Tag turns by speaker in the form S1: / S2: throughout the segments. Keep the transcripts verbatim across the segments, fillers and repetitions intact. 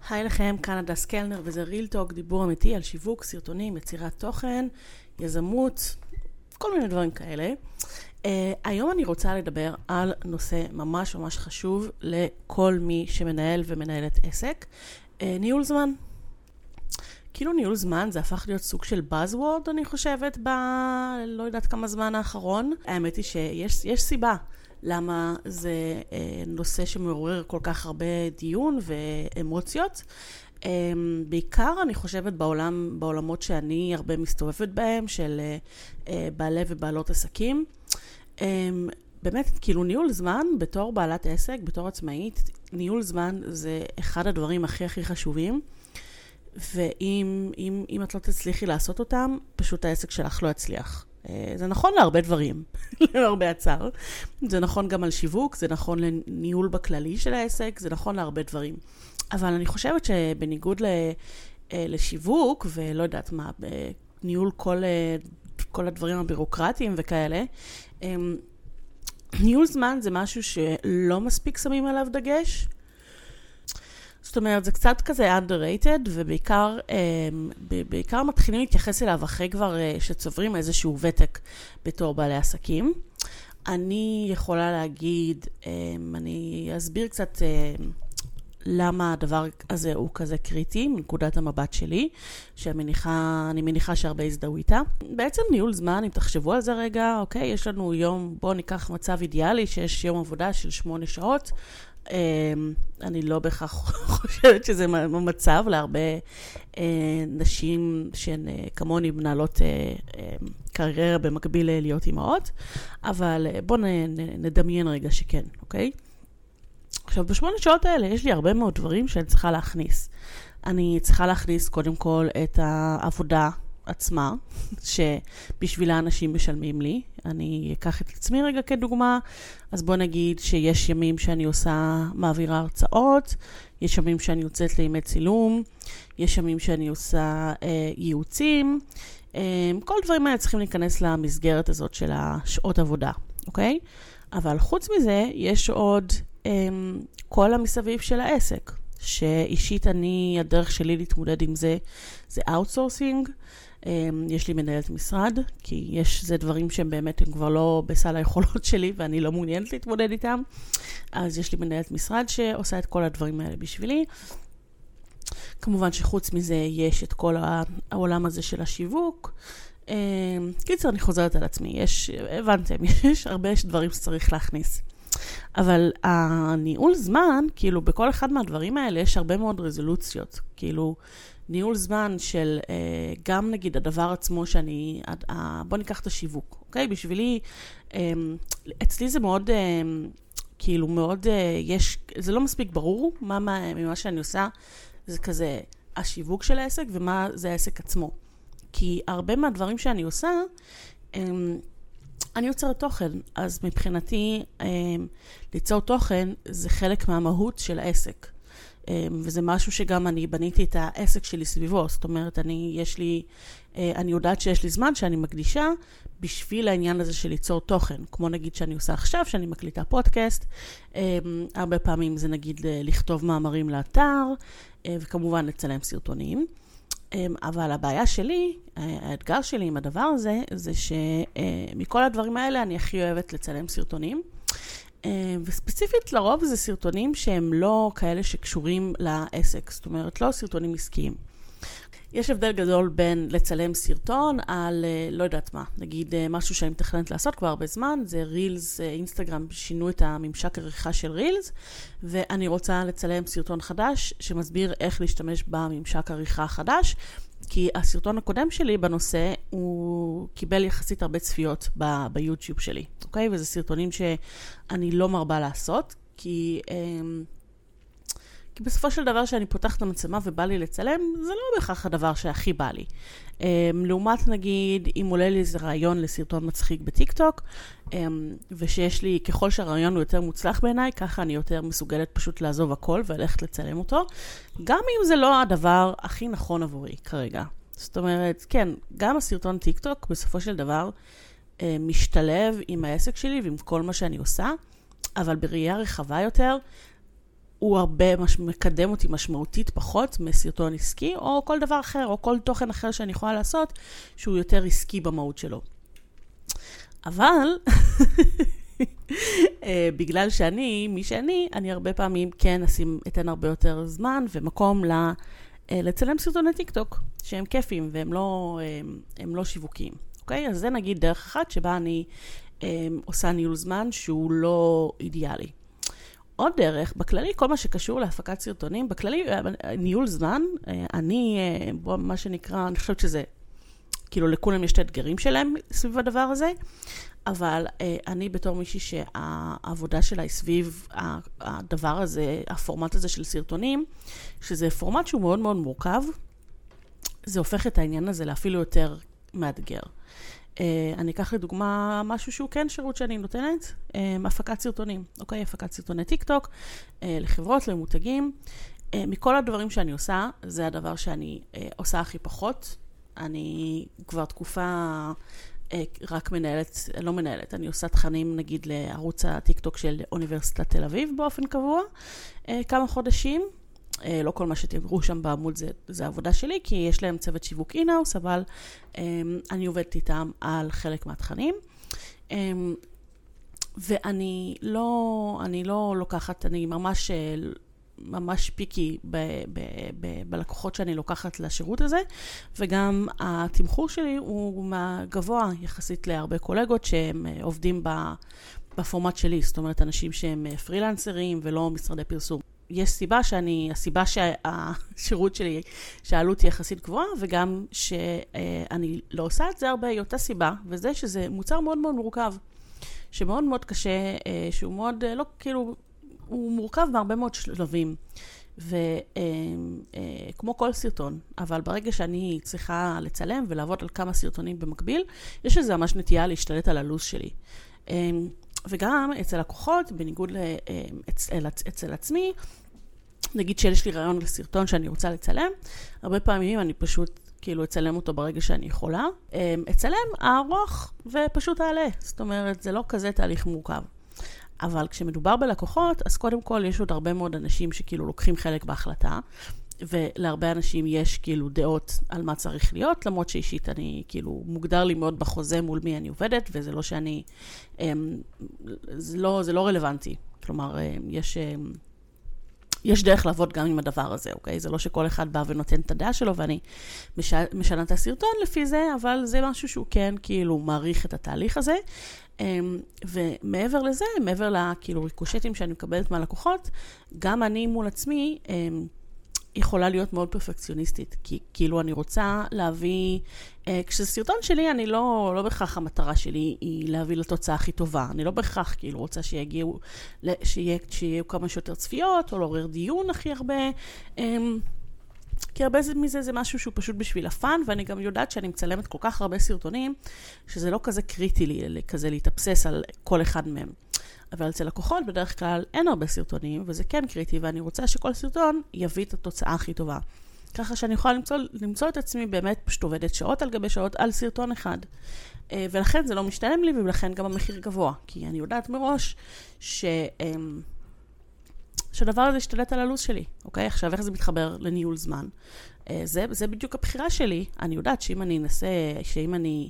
S1: היי לכם, כאן הדס קלנר וזה ריל טוק, דיבור אמיתי על שיווק, סרטונים, יצירת תוכן, יזמות, כל מיני דברים כאלה. Uh, היום אני רוצה לדבר על נושא ממש ממש חשוב לכל מי שמנהל ומנהלת עסק, uh, ניהול זמן. כאילו ניהול זמן זה הפך להיות סוג של buzzword, אני חושבת, ב... לא יודעת כמה זמן האחרון. האמת היא שיש יש סיבה למה זה אה, נושא שמעורר כל כך הרבה דיון ואמוציות. אה, בעיקר אני חושבת בעולם, בעולמות שאני הרבה מסתובבת בהם, של אה, בעלי ובעלות עסקים. אה, באמת, כאילו ניהול זמן בתור בעלת עסק, בתור עצמאית, ניהול זמן זה אחד הדברים הכי הכי חשובים. ואם אם, אם את לא תצליחי לעשות אותם, פשוט העסק שלך לא יצליח. זה נכון להרבה דברים, להרבה הצער. זה נכון גם על שיווק, זה נכון לניהול בכללי של העסק, זה נכון להרבה דברים. אבל אני חושבת שבניגוד לשיווק, ולא יודעת מה, בניהול כל, כל הדברים הבירוקרטיים וכאלה, ניהול זמן זה משהו שלא מספיק שמים עליו דגש. זאת אומרת, זה קצת כזה underrated, ובעיקר בעיקר מתחילים להתייחס אליו אחרי כבר שצוברים איזשהו ותק בתור בעלי עסקים. אני יכולה להגיד, אני אסביר קצת למה הדבר הזה הוא כזה קריטי, מנקודת המבט שלי, שאני מניחה שהרבה הזדהו איתה. בעצם ניהול זמן, אם תחשבו על זה רגע, אוקיי, יש לנו יום, בואו ניקח מצב אידיאלי, שיש יום עבודה של שמונה שעות, אני לא בהכרח חושבת שזה מצב להרבה נשים שהן כמוני מנהלות קריירה במקביל להיות אימהות, אבל בואו נדמיין רגע שכן, אוקיי? עכשיו, בשמונה שעות האלה יש לי הרבה מאוד דברים שאני צריכה להכניס. אני צריכה להכניס קודם כל את העבודה עצמה, שבשבילה אנשים משלמים לי. אני אקח את עצמי רגע כדוגמה, אז בוא נגיד שיש ימים שאני עושה מעבירה הרצאות, יש ימים שאני יוצאת לימי צילום, יש ימים שאני עושה אה, ייעוצים, אה, כל דברים האלה צריכים להיכנס למסגרת הזאת של השעות עבודה, אוקיי? אבל חוץ מזה, יש עוד אה, כל המסביב של העסק, שאישית אני, הדרך שלי להתמודד עם זה, זה outsourcing. יש לי מנהלת משרד, כי יש זה דברים שהם באמת הם כבר לא בסל היכולות שלי, ואני לא מעוניינת להתמודד איתם. אז יש לי מנהלת משרד שעושה את כל הדברים האלה בשבילי. כמובן שחוץ מזה יש את כל העולם הזה של השיווק. קיצר, אני חוזרת על עצמי. יש, הבנתם, יש הרבה דברים שצריך להכניס. אבל הניהול זמן, כאילו בכל אחד מהדברים האלה יש הרבה מאוד רזולוציות. כאילו, ניהול זמן של גם נגיד הדבר עצמו שאני, בוא ניקח את השיווק, אוקיי? בשבילי, אצלי זה מאוד, כאילו מאוד, יש, זה לא מספיק ברור מה, מה, ממה שאני עושה, זה כזה השיווק של העסק ומה זה העסק עצמו. כי הרבה מהדברים שאני עושה, אני יוצרת תוכן, אז מבחינתי ליצור תוכן זה חלק מהמהות של העסק. וזה משהו שגם אני בניתי את העסק שלי סביבו, זאת אומרת, אני, יש לי, אני יודעת שיש לי זמן שאני מקדישה בשביל העניין הזה של ליצור תוכן, כמו נגיד שאני עושה עכשיו, שאני מקליטה פודקאסט, הרבה פעמים זה נגיד לכתוב מאמרים לאתר, וכמובן לצלם סרטונים, אבל הבעיה שלי, האתגר שלי עם הדבר הזה, זה שמכל הדברים האלה אני הכי אוהבת לצלם סרטונים, וספציפית לרוב זה סרטונים שהם לא כאלה שקשורים לעסק, זאת אומרת לא סרטונים עסקיים. יש הבדל גדול בין לצלם סרטון על לא יודעת מה, נגיד משהו שאני מתכננת לעשות כבר הרבה זמן, זה רילס, אינסטגרם שינו את הממשק עריכה של רילס, ואני רוצה לצלם סרטון חדש שמסביר איך להשתמש בממשק עריכה החדש, כי הסרטון הקודם שלי בנושא הוא קיבל יחסית הרבה צפיות ב- ביוטיוב שלי, אוקיי? וזה סרטונים שאני לא מרבה לעשות, כי, כי בסופו של דבר שאני פותחת את המצלמה ובא לי לצלם, זה לא בהכרח הדבר שהכי בא לי. לעומת נגיד, אם עולה לי איזה רעיון לסרטון מצחיק בטיק-טוק, ושיש לי, ככל שהרעיון הוא יותר מוצלח בעיניי, ככה אני יותר מסוגלת פשוט לעזוב הכל וללכת לצלם אותו, גם אם זה לא הדבר הכי נכון עבורי כרגע. זאת אומרת, כן, גם הסרטון טיק-טוק בסופו של דבר משתלב עם העסק שלי ועם כל מה שאני עושה, אבל בראייה רחבה יותר, הוא הרבה מש... מקדם אותי משמעותית פחות מסרטון עסקי, או כל דבר אחר, או כל תוכן אחר שאני יכולה לעשות, שהוא יותר עסקי במהות שלו. אבל, בגלל שאני, מי שאני, אני הרבה פעמים כן אשים, אתן הרבה יותר זמן ומקום ל... לצלם סרטוני טיק טוק, שהם כיפים והם לא, הם, הם לא שיווקיים. אוקיי? אז זה נגיד דרך אחת שבה אני הם, עושה ניהול זמן שהוא לא אידיאלי. עוד דרך, בכללי, כל מה שקשור להפקת סרטונים, בכללי, ניהול זמן, אני, בוא, מה שנקרא, אני חושבת שזה, כאילו לכולם יש את האתגרים שלהם סביב הדבר הזה, אבל אני בתור מישהי שהעבודה שלה היא סביב הדבר הזה, הפורמט הזה של סרטונים, שזה פורמט שהוא מאוד מאוד מורכב, זה הופך את העניין הזה לאפילו יותר מאתגר. אני אקח לדוגמה משהו שהוא כן שירות שאני נותנת, הפקת סרטונים, אוקיי? הפקת סרטוני טיק טוק, לחברות, למותגים. מכל הדברים שאני עושה, זה הדבר שאני עושה הכי פחות. אני כבר תקופה רק מנהלת, לא מנהלת, אני עושה תכנים נגיד לערוץ הטיק טוק של אוניברסיטת תל אביב באופן קבוע, כמה חודשים. לא כל מה שתראו שם בעמוד זה, זה העבודה שלי, כי יש להם צוות שיווק אינאוס, אבל um, אני עובדת איתם על חלק מהתכנים. Um, ואני לא, אני לא לוקחת, אני ממש, ממש פיקי ב, ב, ב, בלקוחות שאני לוקחת לשירות הזה, וגם התמחור שלי הוא גבוה יחסית להרבה קולגות שהם עובדים ב, בפורמט שלי, זאת אומרת אנשים שהם פרילנסרים ולא משרדי פרסום. יש סיבה שאני, הסיבה שהשירות שלי, שהעלות היא יחסית גבוהה, וגם שאני לא עושה את זה הרבה, היא אותה סיבה, וזה שזה מוצר מאוד מאוד מורכב, שמאוד מאוד קשה, שהוא מאוד, לא, כאילו, הוא מורכב בהרבה מאוד שלבים, וכמו כל סרטון, אבל ברגע שאני צריכה לצלם ולעבוד על כמה סרטונים במקביל, יש איזה ממש נטייה להשתלט על הלו"ז שלי. וגם אצל לקוחות, בניגוד אצל, אצל עצמי, נגיד שיש לי רעיון לסרטון שאני רוצה לצלם, הרבה פעמים אני פשוט כאילו אצלם אותו ברגע שאני יכולה. אצלם ארוך ופשוט אעלה. זאת אומרת, זה לא כזה תהליך מורכב. אבל כשמדובר בלקוחות, אז קודם כל יש עוד הרבה מאוד אנשים שכאילו לוקחים חלק בהחלטה, ולהרבה אנשים יש כאילו דעות על מה צריך להיות, למרות שאישית אני כאילו מוגדר לי מאוד בחוזה מול מי אני עובדת, וזה לא שאני, זה לא, זה לא רלוונטי. כלומר, יש, יש דרך לעבוד גם עם הדבר הזה, אוקיי? זה לא שכל אחד בא ונותן את הדעה שלו, ואני משנה את הסרטון לפי זה, אבל זה משהו שהוא כן כאילו מעריך את התהליך הזה. ומעבר לזה, מעבר לכאילו ריקושטים שאני מקבלת מהלקוחות, גם אני מול עצמי, יכולה להיות מאוד פרפקציוניסטית, כי כאילו אני רוצה להביא, אה, כשזה סרטון שלי, אני לא, לא בכך המטרה שלי היא להביא לתוצאה הכי טובה. אני לא בכך כאילו רוצה שיגיעו, שיהיה, שיהיו כמה שיותר צפיות, או לעורר דיון הכי הרבה, אה, כי הרבה מזה זה משהו שהוא פשוט בשביל הפן, ואני גם יודעת שאני מצלמת כל כך הרבה סרטונים, שזה לא כזה קריטי לי, כזה להתאבסס על כל אחד מהם. אבל אצל לקוחות בדרך כלל אין הרבה סרטונים, וזה כן קריטי, ואני רוצה שכל סרטון יביא את התוצאה הכי טובה. ככה שאני יכולה למצוא, למצוא את עצמי באמת פשוט עובדת שעות על גבי שעות על סרטון אחד. ולכן זה לא משתלם לי, ולכן גם המחיר גבוה. כי אני יודעת מראש ש... שהדבר הזה ישתלט על הלו"ז שלי, אוקיי? עכשיו, איך זה מתחבר לניהול זמן? זה, זה בדיוק הבחירה שלי. אני יודעת שאם אני אנסה, שאם אני...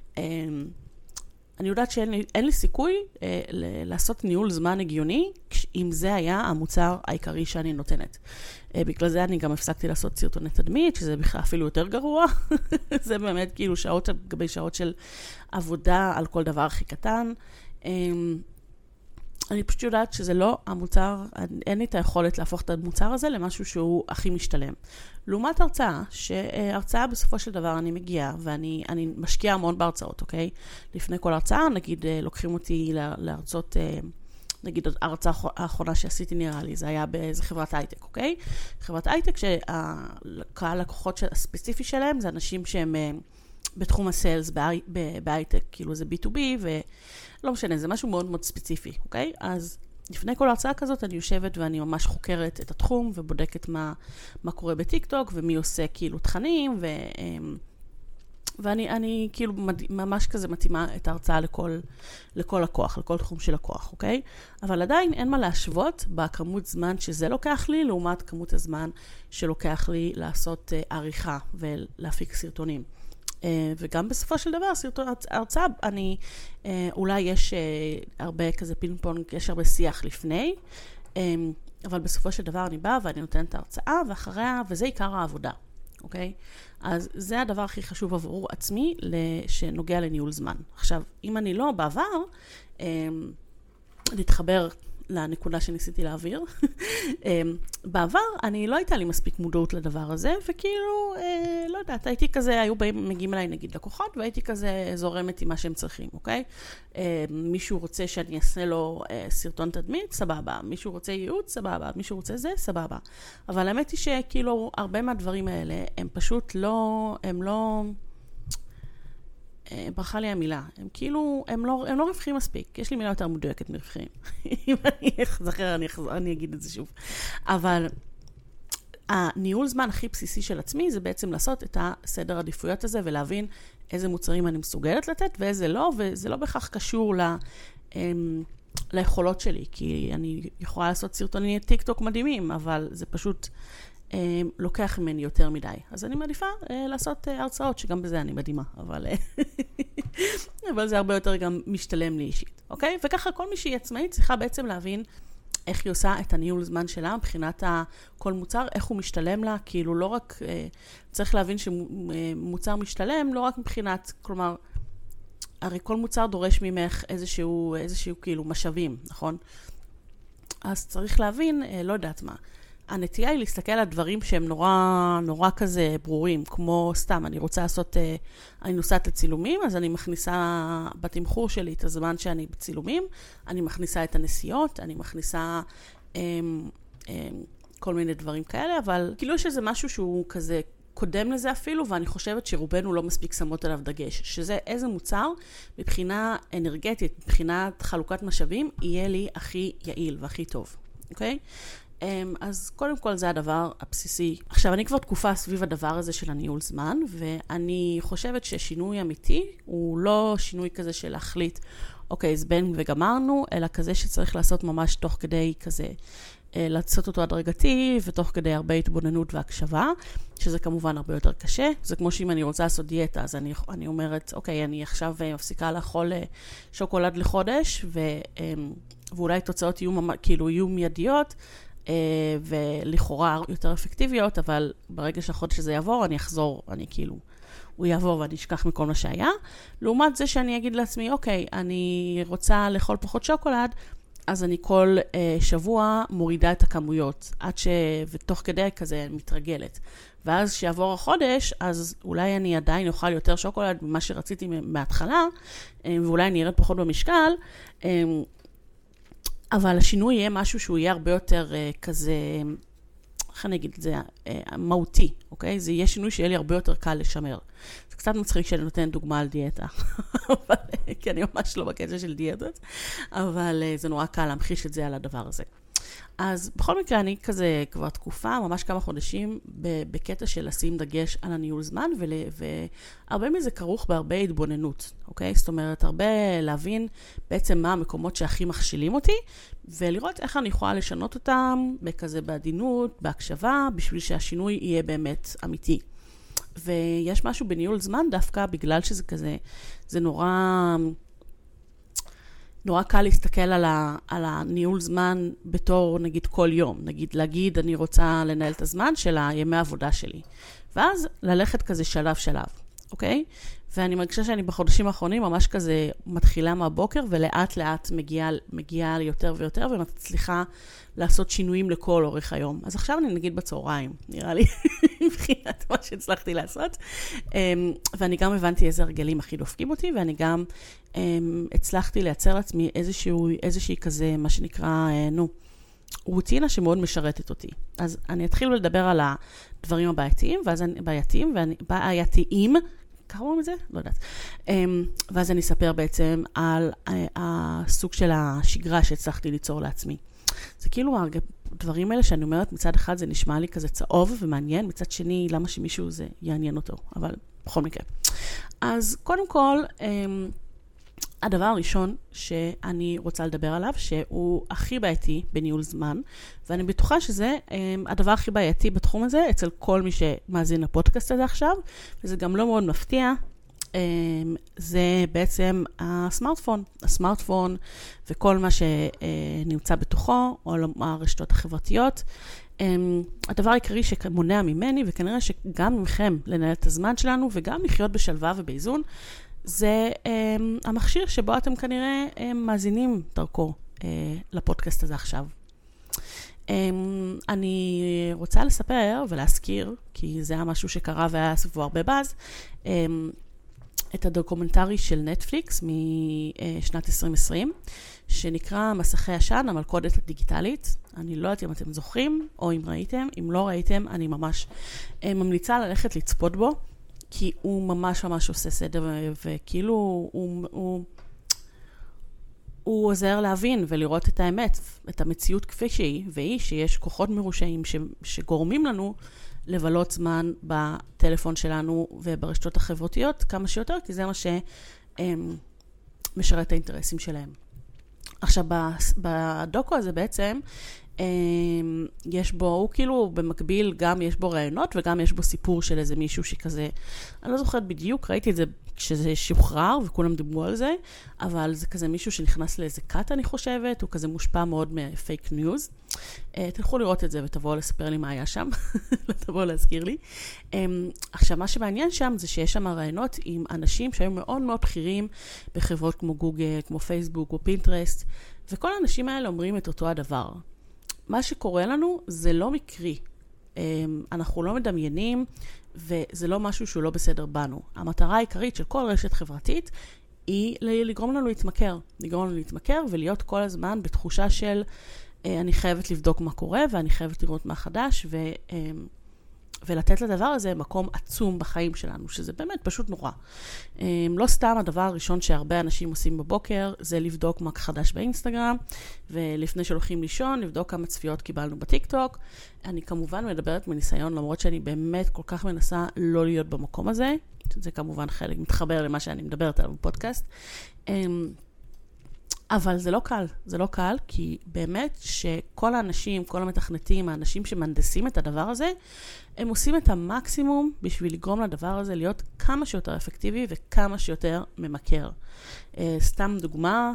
S1: אני יודעת שאין לי, אין לי סיכוי אה, ל- לעשות ניהול זמן הגיוני, אם זה היה המוצר העיקרי שאני נותנת. אה, בגלל זה אני גם הפסקתי לעשות סרטוני תדמית, שזה בכלל אפילו יותר גרוע. זה באמת כאילו שעות על גבי שעות של עבודה על כל דבר הכי קטן. אה, אני פשוט יודעת שזה לא המוצר, אין לי את היכולת להפוך את המוצר הזה למשהו שהוא הכי משתלם. לעומת הרצאה, שהרצאה בסופו של דבר אני מגיעה, ואני אני משקיעה המון בהרצאות, אוקיי? לפני כל הרצאה, נגיד, לוקחים אותי להרצות, נגיד, ההרצאה האחרונה שעשיתי נראה לי, זה היה באיזה חברת הייטק, אוקיי? חברת הייטק שהקהל לקוחות הספציפי שלהם, זה אנשים שהם בתחום הסיילס בהייטק, כאילו זה בי טו בי, ולא משנה, זה משהו מאוד מאוד ספציפי, אוקיי? אז לפני כל הרצאה כזאת אני יושבת ואני ממש חוקרת את התחום ובודקת מה, מה קורה בטיק טוק ומי עושה כאילו תכנים ו, ואני אני כאילו ממש כזה מתאימה את ההרצאה לכל, לכל לקוח, לכל תחום של לקוח, אוקיי? אבל עדיין אין מה להשוות בכמות זמן שזה לוקח לי, לעומת כמות הזמן שלוקח לי לעשות uh, עריכה ולהפיק סרטונים. Uh, וגם בסופו של דבר, סרטון, הרצאה, אני, uh, אולי יש uh, הרבה כזה פינג פונג, יש הרבה שיח לפני, um, אבל בסופו של דבר אני באה ואני נותנת את ההרצאה, ואחריה, וזה עיקר העבודה. אוקיי? אז זה הדבר הכי חשוב עבור עצמי שנוגע לניהול זמן. עכשיו, אם אני לא בעבר, להתחבר לנקודה שניסיתי להעביר. בעבר, אני לא הייתה לי מספיק מודעות לדבר הזה, וכאילו, לא יודעת, הייתי כזה, היו באים, מגיעים אליי נגיד לקוחות, והייתי כזה זורמת עם מה שהם צריכים, אוקיי? מישהו רוצה שאני אעשה לו סרטון תדמית, סבבה. מישהו רוצה ייעוץ, סבבה. מישהו רוצה זה, סבבה. אבל האמת היא שכאילו, הרבה מהדברים האלה, הם פשוט לא, הם לא... ברכה לי המילה. הם כאילו, הם לא, הם לא רווחים מספיק. יש לי מילה יותר מדויקת מרווחים. אם אני אחזכר, אני, אחז... אני אגיד את זה שוב. אבל הניהול זמן הכי בסיסי של עצמי, זה בעצם לעשות את הסדר עדיפויות הזה, ולהבין איזה מוצרים אני מסוגלת לתת, ואיזה לא, וזה לא בכך קשור ל... ליכולות שלי, כי אני יכולה לעשות סרטוני טיק טוק מדהימים, אבל זה פשוט לוקח ממני יותר מדי. אז אני מעדיפה לעשות הרצאות, שגם בזה אני מדהימה, אבל, אבל זה הרבה יותר גם משתלם לי אישית, אוקיי? וככה כל מי שהיא עצמאית צריכה בעצם להבין איך היא עושה את הניהול זמן שלה, מבחינת כל מוצר, איך הוא משתלם לה, כאילו לא רק, צריך להבין שמוצר משתלם, לא רק מבחינת, כלומר, הרי כל מוצר דורש ממך איזשהו, איזשהו כאילו משאבים, נכון? אז צריך להבין, לא יודעת מה, הנטייה היא להסתכל על דברים שהם נורא, נורא כזה ברורים, כמו סתם, אני רוצה לעשות, אני נוסעת לצילומים, אז אני מכניסה בתמחור שלי את הזמן שאני בצילומים, אני מכניסה את הנסיעות, אני מכניסה הם, הם, כל מיני דברים כאלה, אבל כאילו שזה משהו שהוא כזה קודם לזה אפילו, ואני חושבת שרובנו לא מספיק שמות עליו דגש, שזה איזה מוצר מבחינה אנרגטית, מבחינת חלוקת משאבים, יהיה לי הכי יעיל והכי טוב, אוקיי? אז קודם כל זה הדבר הבסיסי. עכשיו, אני כבר תקופה סביב הדבר הזה של הניהול זמן, ואני חושבת ששינוי אמיתי הוא לא שינוי כזה של להחליט, אוקיי, זבן וגמרנו, אלא כזה שצריך לעשות ממש תוך כדי כזה, לעשות אותו הדרגתי, ותוך כדי הרבה התבוננות והקשבה, שזה כמובן הרבה יותר קשה. זה כמו שאם אני רוצה לעשות דיאטה, אז אני, אני אומרת, אוקיי, אני עכשיו מפסיקה לאכול שוקולד לחודש, ו, ואולי תוצאות יהיו, כאילו, יהיו מיידיות, ולכאורה יותר אפקטיביות, אבל ברגע שהחודש הזה יעבור, אני אחזור, אני כאילו, הוא יעבור ואני אשכח מכל מה שהיה. לעומת זה שאני אגיד לעצמי, אוקיי, אני רוצה לאכול פחות שוקולד, אז אני כל uh, שבוע מורידה את הכמויות, עד ש... ותוך כדי כזה מתרגלת. ואז שיעבור החודש, אז אולי אני עדיין אוכל יותר שוקולד ממה שרציתי מההתחלה, ואולי אני ארד פחות במשקל, אבל השינוי יהיה משהו שהוא יהיה הרבה יותר uh, כזה, איך אני אגיד את זה, uh, מהותי, אוקיי? זה יהיה שינוי שיהיה לי הרבה יותר קל לשמר. זה קצת מצחיק שאני נותנת דוגמה על דיאטה, אבל, כי אני ממש לא בקטע של דיאטות, אבל uh, זה נורא קל להמחיש את זה על הדבר הזה. אז בכל מקרה אני כזה כבר תקופה, ממש כמה חודשים, בקטע של לשים דגש על הניהול זמן, והרבה מזה כרוך בהרבה התבוננות, אוקיי? זאת אומרת, הרבה להבין בעצם מה המקומות שהכי מכשילים אותי, ולראות איך אני יכולה לשנות אותם, בכזה בעדינות, בהקשבה, בשביל שהשינוי יהיה באמת אמיתי. ויש משהו בניהול זמן דווקא, בגלל שזה כזה, זה נורא... נורא קל להסתכל על, ה, על הניהול זמן בתור, נגיד, כל יום. נגיד, להגיד, אני רוצה לנהל את הזמן של הימי העבודה שלי. ואז ללכת כזה שלב שלב, אוקיי? ואני מרגישה שאני בחודשים האחרונים ממש כזה מתחילה מהבוקר, ולאט לאט מגיעה, מגיעה יותר ויותר, ומצליחה לעשות שינויים לכל אורך היום. אז עכשיו אני נגיד בצהריים, נראה לי, מבחינת מה שהצלחתי לעשות. ואני גם הבנתי איזה הרגלים הכי דופקים אותי, ואני גם הצלחתי לייצר לעצמי איזשהו, איזושהי כזה, מה שנקרא, נו, רוטינה שמאוד משרתת אותי. אז אני אתחיל לדבר על הדברים הבעייתיים, ואז אני, בעייתיים, ואני, בעייתיים, ככה אומרים את זה? לא יודעת. ואז אני אספר בעצם על הסוג של השגרה שהצלחתי ליצור לעצמי. זה כאילו הדברים האלה שאני אומרת, מצד אחד זה נשמע לי כזה צהוב ומעניין, מצד שני, למה שמישהו זה יעניין אותו, אבל בכל מקרה. אז קודם כל, הדבר הראשון שאני רוצה לדבר עליו, שהוא הכי בעייתי בניהול זמן, ואני בטוחה שזה הדבר הכי בעייתי בתחום הזה, אצל כל מי שמאזין לפודקאסט הזה עכשיו, וזה גם לא מאוד מפתיע, זה בעצם הסמארטפון, הסמארטפון וכל מה שנמצא בתוכו, או הרשתות החברתיות. הדבר העיקרי שמונע ממני, וכנראה שגם ממכם לנהל את הזמן שלנו, וגם לחיות בשלווה ובאיזון, זה המכשיר שבו אתם כנראה מאזינים דרכו לפודקאסט הזה עכשיו. אני רוצה לספר ולהזכיר, כי זה היה משהו שקרה והיה סביבו הרבה באז, את הדוקומנטרי של נטפליקס משנת עשרים עשרים, שנקרא מסכי עשן, המלכודת הדיגיטלית. אני לא יודעת אם אתם זוכרים, או אם ראיתם. אם לא ראיתם, אני ממש ממליצה ללכת לצפות בו, כי הוא ממש ממש עושה סדר, וכאילו הוא, הוא, הוא עוזר להבין ולראות את האמת, את המציאות כפי שהיא, והיא שיש כוחות מרושעים ש, שגורמים לנו לבלות זמן בטלפון שלנו וברשתות החברתיות כמה שיותר, כי זה מה שמשרת את האינטרסים שלהם. עכשיו, בדוקו הזה בעצם, יש בו, הוא כאילו במקביל, גם יש בו רעיונות וגם יש בו סיפור של איזה מישהו שכזה, אני לא זוכרת בדיוק, ראיתי את זה כשזה שוחרר וכולם דיברו על זה, אבל זה כזה מישהו שנכנס לאיזה קאט, אני חושבת, הוא כזה מושפע מאוד מפייק ניוז. תלכו לראות את זה ותבואו לספר לי מה היה שם, תבואו להזכיר לי. עכשיו, מה שמעניין שם זה שיש שם רעיונות עם אנשים שהיו מאוד מאוד בכירים בחברות כמו גוגל, כמו פייסבוק או פינטרסט, וכל האנשים האלה אומרים את אותו הדבר. מה שקורה לנו זה לא מקרי. אנחנו לא מדמיינים, וזה לא משהו שהוא לא בסדר בנו. המטרה העיקרית של כל רשת חברתית היא לגרום לנו להתמכר. לגרום לנו להתמכר ולהיות כל הזמן בתחושה של אני חייבת לבדוק מה קורה, ואני חייבת לראות מה חדש, ו, ולתת לדבר הזה מקום עצום בחיים שלנו, שזה באמת פשוט נורא. לא סתם הדבר הראשון שהרבה אנשים עושים בבוקר, זה לבדוק מה חדש באינסטגרם, ולפני שהולכים לישון, לבדוק כמה צפיות קיבלנו בטיק-טוק. אני כמובן מדברת מניסיון, למרות שאני באמת כל כך מנסה לא להיות במקום הזה. זה כמובן חלק מתחבר למה שאני מדברת עליו בפודקאסט. אבל זה לא קל, זה לא קל, כי באמת שכל האנשים, כל המתכנתים, האנשים שמנדסים את הדבר הזה, הם עושים את המקסימום בשביל לגרום לדבר הזה להיות כמה שיותר אפקטיבי וכמה שיותר ממכר. סתם דוגמה,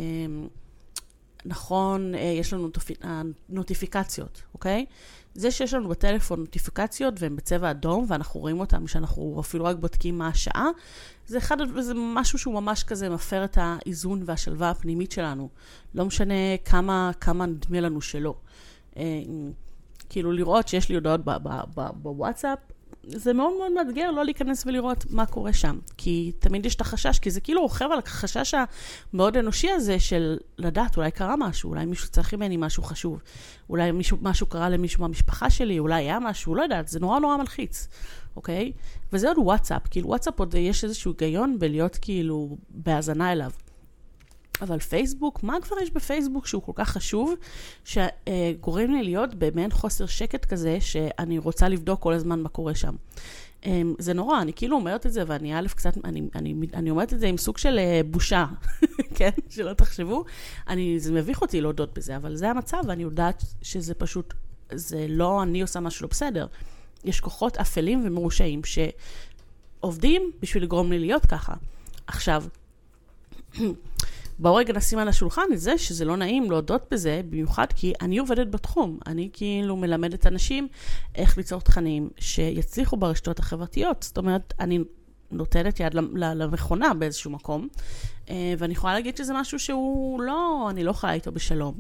S1: נכון, יש לנו נוטיפיקציות, אוקיי? זה שיש לנו בטלפון נוטיפיקציות והן בצבע אדום, ואנחנו רואים אותם שאנחנו אפילו רק בודקים מה השעה, זה, אחד, זה משהו שהוא ממש כזה מפר את האיזון והשלווה הפנימית שלנו. לא משנה כמה, כמה נדמה לנו שלא. כאילו לראות שיש לי הודעות בוואטסאפ, זה מאוד מאוד מאתגר לא להיכנס ולראות מה קורה שם. כי תמיד יש את החשש, כי זה כאילו רוכב על החשש המאוד אנושי הזה של לדעת, אולי קרה משהו, אולי מישהו צריך ממני משהו חשוב, אולי מישהו, משהו קרה למישהו מהמשפחה שלי, אולי היה משהו, לא יודעת, זה נורא נורא מלחיץ, אוקיי? וזה עוד וואטסאפ, כאילו וואטסאפ עוד יש איזשהו היגיון בלהיות כאילו בהאזנה אליו. אבל פייסבוק, מה כבר יש בפייסבוק שהוא כל כך חשוב, שגורם לי להיות במעין חוסר שקט כזה, שאני רוצה לבדוק כל הזמן מה קורה שם. זה נורא, אני כאילו אומרת את זה, ואני א' קצת, אני, אני, אני אומרת את זה עם סוג של בושה, כן? שלא תחשבו. אני, זה מביך אותי להודות בזה, אבל זה המצב, ואני יודעת שזה פשוט, זה לא אני עושה משהו לא בסדר. יש כוחות אפלים ומרושעים שעובדים בשביל לגרום לי להיות ככה. עכשיו, בואו רגע נשים על השולחן את זה שזה לא נעים להודות בזה, במיוחד כי אני עובדת בתחום. אני כאילו מלמדת אנשים איך ליצור תכנים שיצליחו ברשתות החברתיות. זאת אומרת, אני נותנת יד למכונה באיזשהו מקום, ואני יכולה להגיד שזה משהו שהוא לא, אני לא חיה איתו בשלום.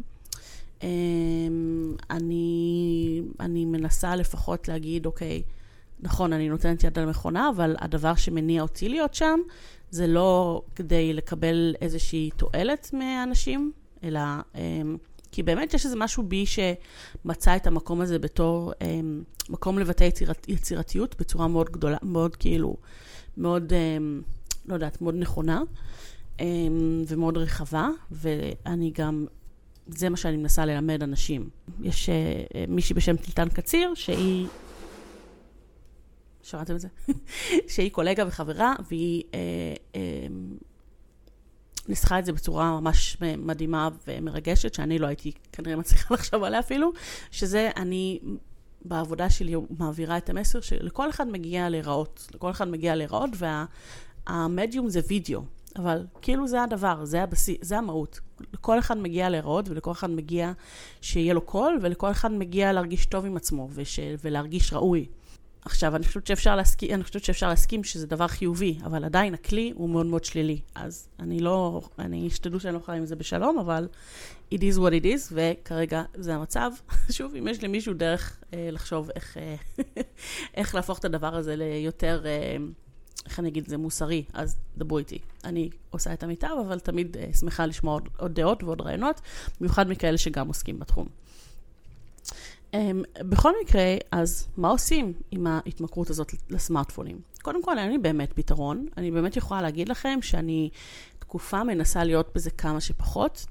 S1: אני, אני מנסה לפחות להגיד, אוקיי, נכון, אני נותנת יד למכונה, אבל הדבר שמניע אותי להיות שם, זה לא כדי לקבל איזושהי תועלת מאנשים, אלא כי באמת יש איזה משהו בי שמצא את המקום הזה בתור מקום לבטא יצירת, יצירתיות בצורה מאוד גדולה, מאוד כאילו, מאוד, לא יודעת, מאוד נכונה ומאוד רחבה, ואני גם זה מה שאני מנסה ללמד אנשים. יש uh, מישהי בשם טילטן קציר, שהיא... שמעתם את זה? שהיא קולגה וחברה, והיא uh, uh, ניסחה את זה בצורה ממש מדהימה ומרגשת, שאני לא הייתי כנראה מצליחה לחשוב עליה אפילו, שזה אני בעבודה שלי מעבירה את המסר שלכל אחד מגיע להיראות, לכל אחד מגיע להיראות, והמדיום זה וידאו, אבל כאילו זה הדבר, זה הבסיס, זה המהות. לכל אחד מגיע להיראות, ולכל אחד מגיע שיהיה לו קול, ולכל אחד מגיע להרגיש טוב עם עצמו, וש... ולהרגיש ראוי. עכשיו, אני חושבת שאפשר להסכים, אני חושבת שאפשר להסכים שזה דבר חיובי, אבל עדיין הכלי הוא מאוד מאוד שלילי. אז אני לא, אני אשתדלו שאני לא יכולה עם זה בשלום, אבל it is what it is, וכרגע זה המצב. שוב, אם יש למישהו דרך אה, לחשוב איך, אה, איך להפוך את הדבר הזה ליותר, אה, איך אני אגיד, זה מוסרי, אז דברו איתי. אני עושה את המיטב, אבל תמיד אה, שמחה לשמוע עוד, עוד דעות ועוד רעיונות, במיוחד מכאלה שגם עוסקים בתחום. Um, בכל מקרה, אז מה עושים עם ההתמכרות הזאת לסמארטפונים? קודם כל, אין לי באמת פתרון. אני באמת יכולה להגיד לכם שאני תקופה מנסה להיות בזה כמה שפחות,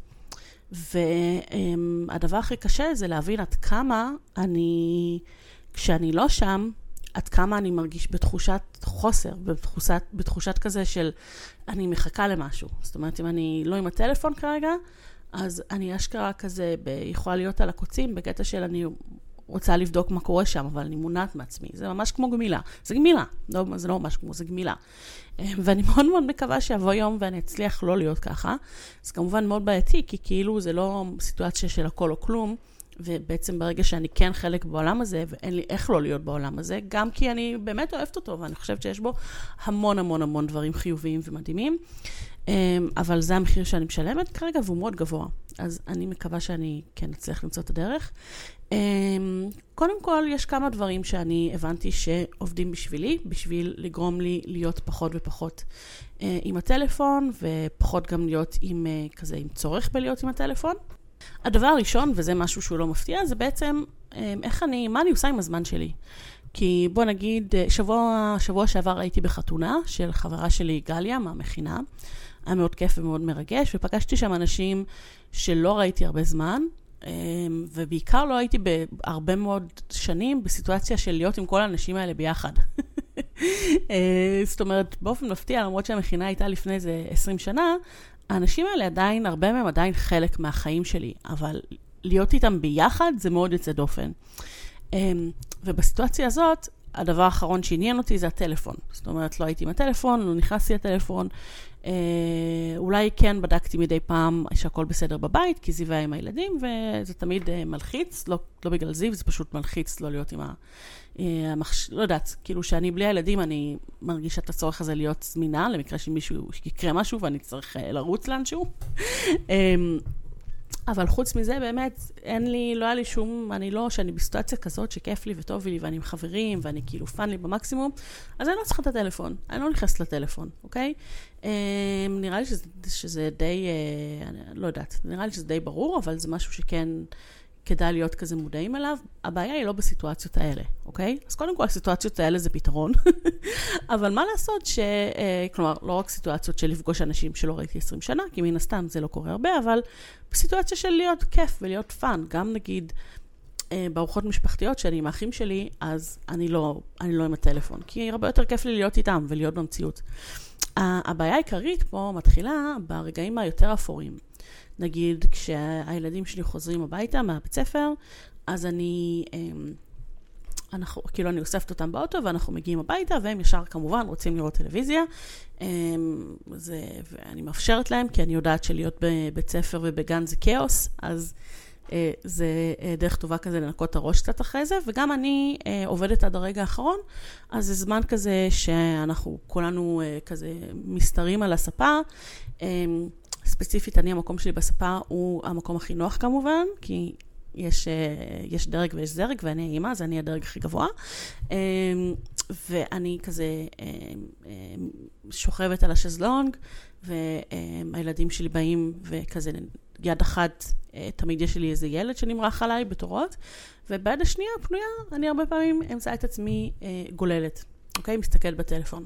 S1: והדבר הכי קשה זה להבין עד כמה אני, כשאני לא שם, עד כמה אני מרגיש בתחושת חוסר, בתחושת, בתחושת כזה של אני מחכה למשהו. זאת אומרת, אם אני לא עם הטלפון כרגע, אז אני אשכרה כזה, יכולה להיות על הקוצים, בקטע של אני רוצה לבדוק מה קורה שם, אבל אני מונעת מעצמי. זה ממש כמו גמילה. זה גמילה. לא, זה לא ממש כמו, זה גמילה. ואני מאוד מאוד מקווה שיבוא יום ואני אצליח לא להיות ככה. זה כמובן מאוד בעייתי, כי כאילו זה לא סיטואציה של הכל או כלום, ובעצם ברגע שאני כן חלק בעולם הזה, ואין לי איך לא להיות בעולם הזה, גם כי אני באמת אוהבת אותו, ואני חושבת שיש בו המון המון המון דברים חיוביים ומדהימים, אבל זה המחיר שאני משלמת כרגע, והוא מאוד גבוה. אז אני מקווה שאני כן אצליח למצוא את הדרך. קודם כל, יש כמה דברים שאני הבנתי שעובדים בשבילי, בשביל לגרום לי להיות פחות ופחות עם הטלפון, ופחות גם להיות עם, כזה, עם צורך בלהיות עם הטלפון. הדבר הראשון, וזה משהו שהוא לא מפתיע, זה בעצם איך אני, מה אני עושה עם הזמן שלי. כי בוא נגיד, שבוע, שבוע שעבר הייתי בחתונה של חברה שלי גליה מהמכינה. היה מאוד כיף ומאוד מרגש, ופגשתי שם אנשים שלא ראיתי הרבה זמן, ובעיקר לא הייתי בהרבה מאוד שנים בסיטואציה של להיות עם כל האנשים האלה ביחד. זאת אומרת, באופן מפתיע, למרות שהמכינה הייתה לפני איזה עשרים שנה, האנשים האלה עדיין, הרבה מהם עדיין חלק מהחיים שלי, אבל להיות איתם ביחד זה מאוד יוצא דופן. ובסיטואציה הזאת, הדבר האחרון שעניין אותי זה הטלפון. זאת אומרת, לא הייתי עם הטלפון, לא נכנסתי לטלפון. אה, אולי כן בדקתי מדי פעם שהכל בסדר בבית, כי זיווה עם הילדים, וזה תמיד אה, מלחיץ, לא, לא בגלל זיו, זה פשוט מלחיץ לא להיות עם ה... אה, המחש... לא יודעת, כאילו שאני בלי הילדים, אני מרגישה את הצורך הזה להיות זמינה, למקרה שמישהו יקרה משהו, ואני צריך אה, לרוץ לאנשהו. אה, אבל חוץ מזה, באמת, אין לי, לא היה לי שום, אני לא, שאני בסיטואציה כזאת שכיף לי וטוב לי, ואני עם חברים, ואני כאילו פן לי במקסימום, אז אני לא צריכה את הטלפון, אני לא נכנסת לטלפון, אוקיי? נראה לי שזה, שזה די, אני לא יודעת, נראה לי שזה די ברור, אבל זה משהו שכן כדאי להיות כזה מודעים אליו. הבעיה היא לא בסיטואציות האלה, אוקיי? אז קודם כל, הסיטואציות האלה זה פתרון, אבל מה לעשות ש, כלומר, לא רק סיטואציות של לפגוש אנשים שלא ראיתי עשרים שנה, כי מן הסתם זה לא קורה הרבה, אבל בסיטואציה של להיות כיף ולהיות פן, גם נגיד בארוחות משפחתיות שאני עם האחים שלי, אז אני לא, אני לא עם הטלפון, כי הרבה יותר כיף לי להיות איתם ולהיות במציאות. הבעיה העיקרית פה מתחילה ברגעים היותר אפורים. נגיד, כשהילדים שלי חוזרים הביתה מהבית ספר, אז אני, אנחנו, כאילו אני אוספת אותם באוטו, ואנחנו מגיעים הביתה, והם ישר כמובן רוצים לראות טלוויזיה. זה, ואני מאפשרת להם, כי אני יודעת שלהיות בבית ספר ובגן זה כאוס, אז זה דרך טובה כזה לנקות את הראש קצת אחרי זה, וגם אני עובדת עד הרגע האחרון, אז זה זמן כזה שאנחנו כולנו כזה מסתרים על הספה. ספציפית, אני, המקום שלי בספה הוא המקום הכי נוח כמובן, כי יש, יש דרג ויש זרג, ואני האמא, אז אני הדרג הכי גבוה. ואני כזה שוכבת על השזלונג, והילדים שלי באים וכזה יד אחת, תמיד יש לי איזה ילד שנמרח עליי בתורות, וביד השנייה הפנויה, אני הרבה פעמים אמצא את עצמי גוללת, אוקיי? מסתכלת בטלפון.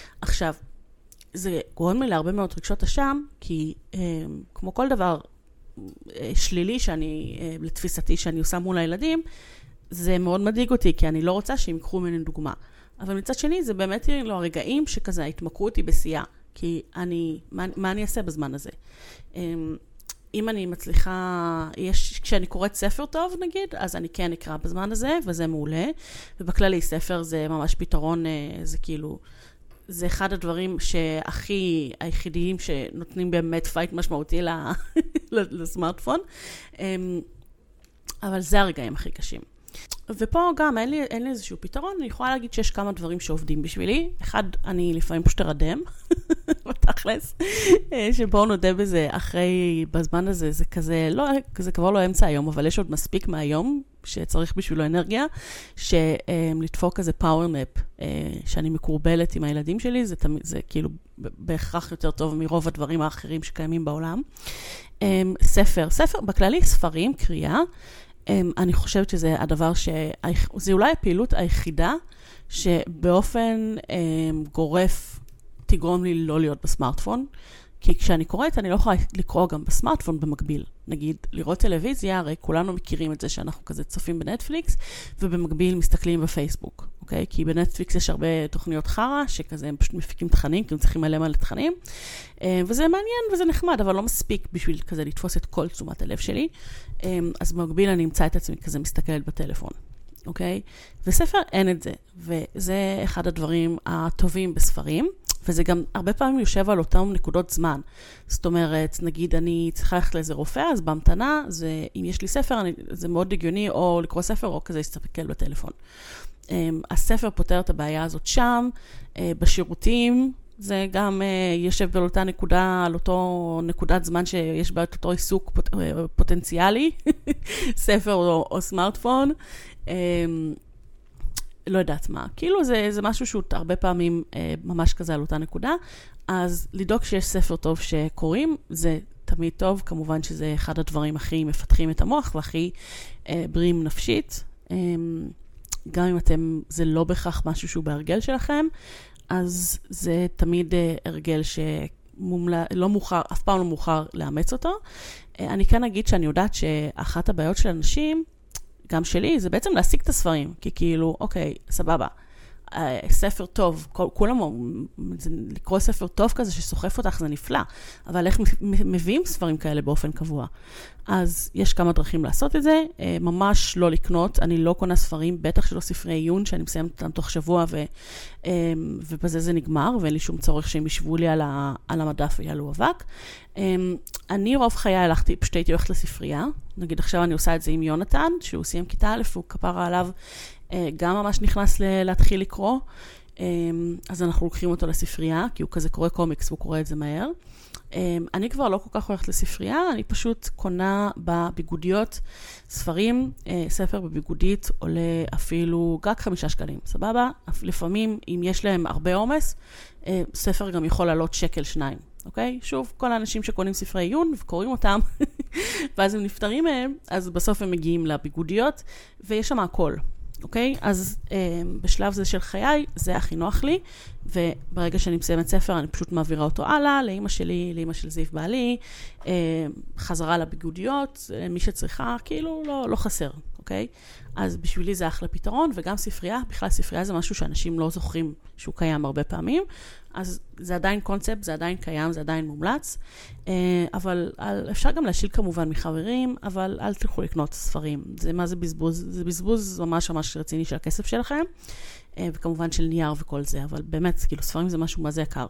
S1: עכשיו, זה גורם לי להרבה מאוד רגשות אשם, כי כמו כל דבר שלילי שאני, לתפיסתי שאני עושה מול הילדים, זה מאוד מדאיג אותי, כי אני לא רוצה שהם יקחו ממני דוגמה. אבל מצד שני, זה באמת לא הרגעים שכזה ההתמכרות היא בשיאה, כי אני, מה, מה אני אעשה בזמן הזה? אם אני מצליחה, יש, כשאני קוראת ספר טוב נגיד, אז אני כן אקרא בזמן הזה, וזה מעולה. ובכללי ספר זה ממש פתרון, זה כאילו, זה אחד הדברים שהכי, היחידיים שנותנים באמת פייט משמעותי לסמארטפון. אבל זה הרגעים הכי קשים. ופה גם אין לי, אין לי איזשהו פתרון, אני יכולה להגיד שיש כמה דברים שעובדים בשבילי. אחד, אני לפעמים פשוט ארדם, בתכלס, שבואו נודה בזה אחרי, בזמן הזה, זה כזה, לא, זה כבר לא אמצע היום, אבל יש עוד מספיק מהיום, שצריך בשבילו אנרגיה, שלדפוק כזה פאוור נאפ, שאני מקורבלת עם הילדים שלי, זה, תמיד, זה כאילו בהכרח יותר טוב מרוב הדברים האחרים שקיימים בעולם. ספר, ספר, בכללי ספרים, קריאה, אני חושבת שזה הדבר ש... זה אולי הפעילות היחידה שבאופן גורף תגרום לי לא להיות בסמארטפון, כי כשאני קוראת, אני לא יכולה לקרוא גם בסמארטפון במקביל. נגיד, לראות טלוויזיה, הרי כולנו מכירים את זה שאנחנו כזה צופים בנטפליקס, ובמקביל מסתכלים בפייסבוק, אוקיי? כי בנטפליקס יש הרבה תוכניות חרה, שכזה הם פשוט מפיקים תכנים, כי הם צריכים מלא מלא תכנים, וזה מעניין וזה נחמד, אבל לא מספיק בשביל כזה לתפוס את כל תשומת הלב שלי. אז במקביל אני אמצא את עצמי כזה מסתכלת בטלפון, אוקיי? וספר אין את זה, וזה אחד הדברים הטובים בספרים, וזה גם הרבה פעמים יושב על אותם נקודות זמן. זאת אומרת, נגיד אני צריכה ללכת לאיזה רופא, אז בהמתנה, זה, אם יש לי ספר, אני, זה מאוד הגיוני, או לקרוא ספר, או כזה להסתכל בטלפון. הספר פותר את הבעיה הזאת שם, בשירותים, זה גם יושב באותה נקודה, על אותו נקודת זמן שיש בה את אותו עיסוק פוט, פוטנציאלי, ספר או, או סמארטפון. לא יודעת מה. כאילו זה, זה משהו שהוא הרבה פעמים אה, ממש כזה על אותה נקודה. אז לדאוג שיש ספר טוב שקוראים, זה תמיד טוב. כמובן שזה אחד הדברים הכי מפתחים את המוח והכי אה, בריאים נפשית. אה, גם אם אתם, זה לא בכך משהו שהוא בהרגל שלכם, אז זה תמיד אה, הרגל שמומלה, לא מאוחר, אף פעם לא מאוחר לאמץ אותו. אה, אני כן אגיד שאני יודעת שאחת הבעיות של אנשים, גם שלי, זה בעצם להשיג את הספרים, כי כאילו, אוקיי, סבבה, ספר טוב, כולם, לקרוא ספר טוב כזה שסוחף אותך, זה נפלא, אבל איך מביאים ספרים כאלה באופן קבוע? אז יש כמה דרכים לעשות את זה, ממש לא לקנות, אני לא קונה ספרים, בטח שלא ספרי עיון, שאני מסיימת אותם תוך שבוע, ו, ובזה זה נגמר, ואין לי שום צורך שהם ישבו לי על, ה, על המדף ויעלו אבק. אני רוב חיי הלכתי, פשוט הייתי הולכת לספרייה, נגיד עכשיו אני עושה את זה עם יונתן, שהוא סיים כיתה א', הוא כפרה עליו, גם ממש נכנס להתחיל לקרוא, אז אנחנו לוקחים אותו לספרייה, כי הוא כזה קורא קומיקס, והוא קורא את זה מהר. אני כבר לא כל כך הולכת לספרייה, אני פשוט קונה בביגודיות ספרים, ספר בביגודית עולה אפילו רק חמישה שקלים, סבבה? לפעמים, אם יש להם הרבה עומס, ספר גם יכול לעלות שקל שניים, אוקיי? שוב, כל האנשים שקונים ספרי עיון וקוראים אותם, ואז הם נפטרים מהם, אז בסוף הם מגיעים לביגודיות, ויש שם הכל. אוקיי? אז אה, בשלב זה של חיי, זה הכי נוח לי, וברגע שאני מסיימת ספר, אני פשוט מעבירה אותו הלאה, לאמא שלי, לאמא של זיו בעלי, אה, חזרה לביגודיות, מי שצריכה, כאילו לא, לא חסר, אוקיי? אז בשבילי זה אחלה פתרון, וגם ספרייה, בכלל ספרייה זה משהו שאנשים לא זוכרים שהוא קיים הרבה פעמים, אז זה עדיין קונספט, זה עדיין קיים, זה עדיין מומלץ, אבל אפשר גם להשיל כמובן מחברים, אבל אל תלכו לקנות ספרים. זה מה זה בזבוז? זה בזבוז ממש ממש רציני של הכסף שלכם, וכמובן של נייר וכל זה, אבל באמת, כאילו ספרים זה משהו מה זה יקר,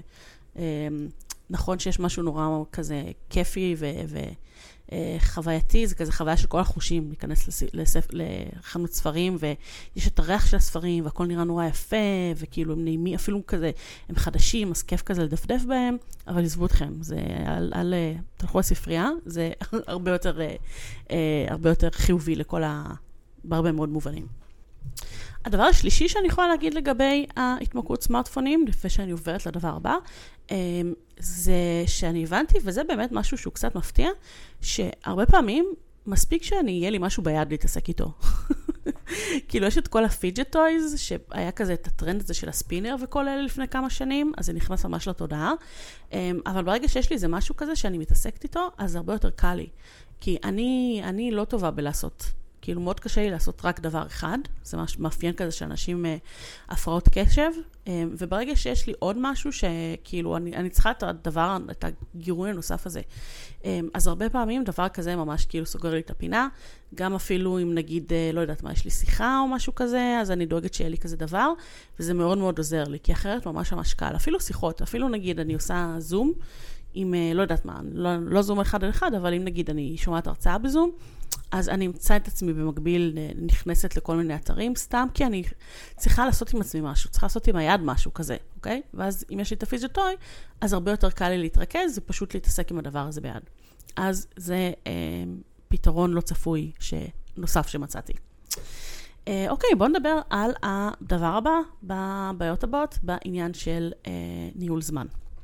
S1: ונכון שיש משהו נורא כזה כיפי ו... חווייתי, זה כזה חוויה של כל החושים, להיכנס לספ... לחנות ספרים, ויש את הריח של הספרים, והכל נראה נורא יפה, וכאילו הם נעימים, אפילו כזה, הם חדשים, אז כיף כזה לדפדף בהם, אבל עזבו אתכם, זה על, על תלכו לספרייה, זה הרבה יותר, הרבה יותר חיובי לכל ה... בהרבה מאוד מובנים. הדבר השלישי שאני יכולה להגיד לגבי ההתמכרות סמארטפונים, לפני שאני עוברת לדבר הבא, זה שאני הבנתי, וזה באמת משהו שהוא קצת מפתיע, שהרבה פעמים מספיק שאני, יהיה לי משהו ביד להתעסק איתו. כאילו, יש את כל הפידג'ט טויז, שהיה כזה את הטרנד הזה של הספינר וכל אלה לפני כמה שנים, אז זה נכנס ממש לתודעה. אבל ברגע שיש לי איזה משהו כזה שאני מתעסקת איתו, אז הרבה יותר קל לי. כי אני, אני לא טובה בלעשות, כאילו מאוד קשה לי לעשות רק דבר אחד, זה ממש מאפיין כזה שאנשים הפרעות קשב, וברגע שיש לי עוד משהו שכאילו אני, אני צריכה את הדבר, את הגירוי הנוסף הזה. אז הרבה פעמים דבר כזה ממש כאילו סוגר לי את הפינה, גם אפילו אם נגיד, לא יודעת מה, יש לי שיחה או משהו כזה, אז אני דואגת שיהיה לי כזה דבר, וזה מאוד מאוד עוזר לי, כי אחרת ממש ממש קל, אפילו שיחות, אפילו נגיד אני עושה זום, עם, לא יודעת מה, לא, לא זום אחד על אחד, אבל אם נגיד אני שומעת הרצאה בזום, אז אני אמצא את עצמי במקביל, נכנסת לכל מיני אתרים, סתם כי אני צריכה לעשות עם עצמי משהו, צריכה לעשות עם היד משהו כזה, אוקיי? ואז אם יש לי את הפידג'ט טוי, אז הרבה יותר קל לי להתרכז, זה פשוט להתעסק עם הדבר הזה ביד. אז זה אה, פתרון לא צפוי שנוסף שמצאתי. אה, אוקיי, בואו נדבר על הדבר הבא, בבעיות הבאות, בעניין של אה, ניהול זמן.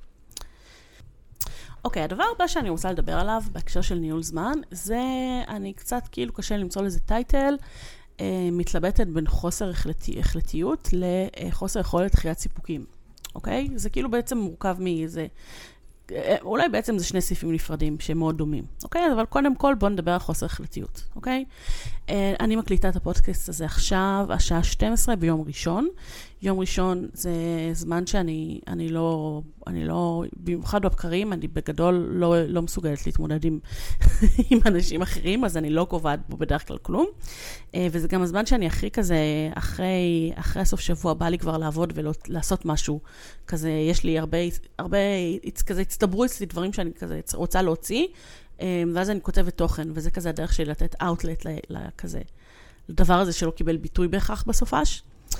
S1: אוקיי, הדבר הבא שאני רוצה לדבר עליו בהקשר של ניהול זמן, זה אני קצת כאילו קשה למצוא לזה טייטל, אה, מתלבטת בין חוסר החלטי, החלטיות לחוסר יכולת דחיית סיפוקים. אוקיי? זה כאילו בעצם מורכב מאיזה, אולי בעצם זה שני סעיפים נפרדים שהם מאוד דומים. אוקיי? אבל קודם כל בואו נדבר על חוסר החלטיות. אוקיי? אה, אני מקליטה את הפודקאסט הזה עכשיו, השעה שתים עשרה ביום ראשון. יום ראשון זה זמן שאני אני לא, אני לא, במיוחד בבקרים, אני בגדול לא, לא מסוגלת להתמודד עם, עם אנשים אחרים, אז אני לא קובעת בו בדרך כלל כלום. וזה גם הזמן שאני הכי כזה, אחרי, אחרי הסוף שבוע, בא לי כבר לעבוד ולעשות משהו. כזה, יש לי הרבה, הרבה, כזה הצטברו אצלי דברים שאני כזה רוצה להוציא, ואז אני כותבת תוכן, וזה כזה הדרך שלי לתת אאוטלט לכזה, לדבר הזה שלא קיבל ביטוי בהכרח בסופש.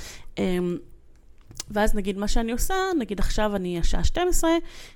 S1: ואז נגיד מה שאני עושה, נגיד עכשיו אני השעה שתים עשרה,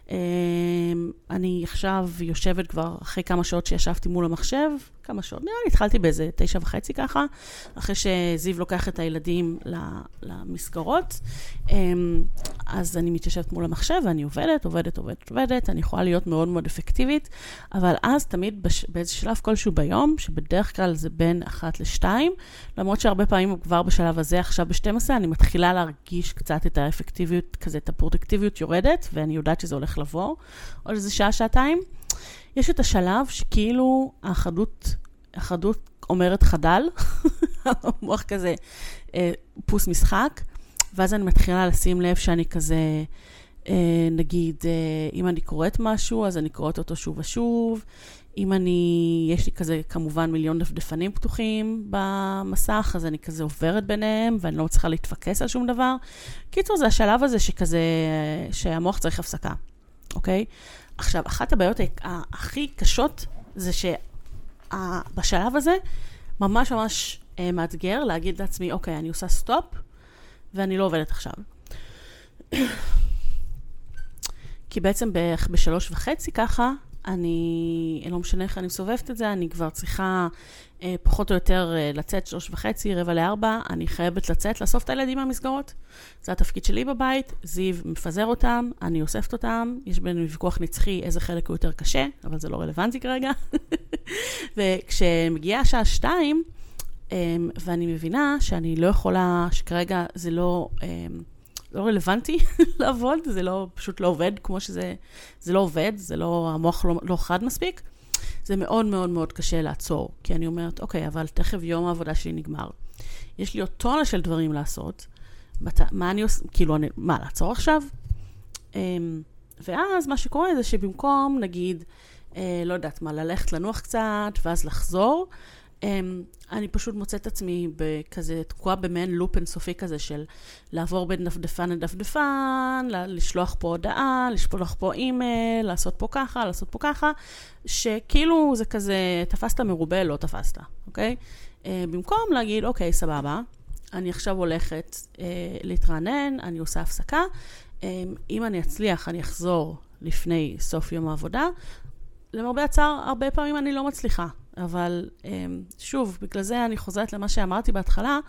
S1: אני עכשיו יושבת כבר אחרי כמה שעות שישבתי מול המחשב, כמה שעות, נראה לי התחלתי באיזה תשע וחצי ככה, אחרי שזיו לוקח את הילדים למסגרות, אז אני מתיישבת מול המחשב ואני עובדת, עובדת, עובדת, עובדת, אני יכולה להיות מאוד מאוד אפקטיבית, אבל אז תמיד באיזה שלב כלשהו ביום, שבדרך כלל זה בין אחת לשתיים, למרות שהרבה פעמים כבר בשלב הזה, עכשיו ב-שתים עשרה, אני מתחילה להרגיש קצת את האפקטיביות, כזה את הפרודקטיביות יורדת, ואני יודעת שזה הולך לבוא, עוד איזה שעה, שעתיים. יש את השלב שכאילו האחדות, האחדות אומרת חדל, המוח כזה פוס משחק, ואז אני מתחילה לשים לב שאני כזה, נגיד, אם אני קוראת משהו, אז אני קוראת אותו שוב ושוב, אם אני, יש לי כזה כמובן מיליון דפדפנים פתוחים במסך, אז אני כזה עוברת ביניהם, ואני לא צריכה להתפקס על שום דבר. קיצור, זה השלב הזה שכזה, שהמוח צריך הפסקה, אוקיי? עכשיו, אחת הבעיות הכי קשות זה שבשלב הזה ממש ממש מאתגר להגיד לעצמי, אוקיי, אני עושה סטופ ואני לא עובדת עכשיו. כי בעצם בערך בשלוש וחצי ככה, אני, לא משנה איך אני מסובבת את זה, אני כבר צריכה אה, פחות או יותר אה, לצאת שלוש וחצי, רבע לארבע, אני חייבת לצאת, לאסוף את הילדים מהמסגרות. זה התפקיד שלי בבית, זיו מפזר אותם, אני אוספת אותם, יש בינינו ויכוח נצחי איזה חלק הוא יותר קשה, אבל זה לא רלוונטי כרגע. וכשמגיעה השעה שתיים, אה, ואני מבינה שאני לא יכולה, שכרגע זה לא... אה, לא רלוונטי לעבוד, זה לא, פשוט לא עובד, כמו שזה, זה לא עובד, זה לא, המוח לא, לא חד מספיק, זה מאוד מאוד מאוד קשה לעצור, כי אני אומרת, אוקיי, אבל תכף יום העבודה שלי נגמר. יש לי עוד טונה של דברים לעשות, מה אני עושה, כאילו, אני, מה, לעצור עכשיו? ואז מה שקורה זה שבמקום, נגיד, לא יודעת מה, ללכת לנוח קצת, ואז לחזור, אני פשוט מוצאת עצמי בכזה תקועה במעין לופ אינסופי כזה של לעבור בין דפדפן לדפדפן, לשלוח פה הודעה, לשלוח פה אימייל, לעשות פה ככה, לעשות פה ככה, שכאילו זה כזה תפסת מרובה, לא תפסת, אוקיי? במקום להגיד, אוקיי, סבבה, אני עכשיו הולכת להתרענן, אני עושה הפסקה, אם אני אצליח, אני אחזור לפני סוף יום העבודה, למרבה הצער, הרבה פעמים אני לא מצליחה. אבל שוב, בגלל זה אני חוזרת למה שאמרתי בהתחלה,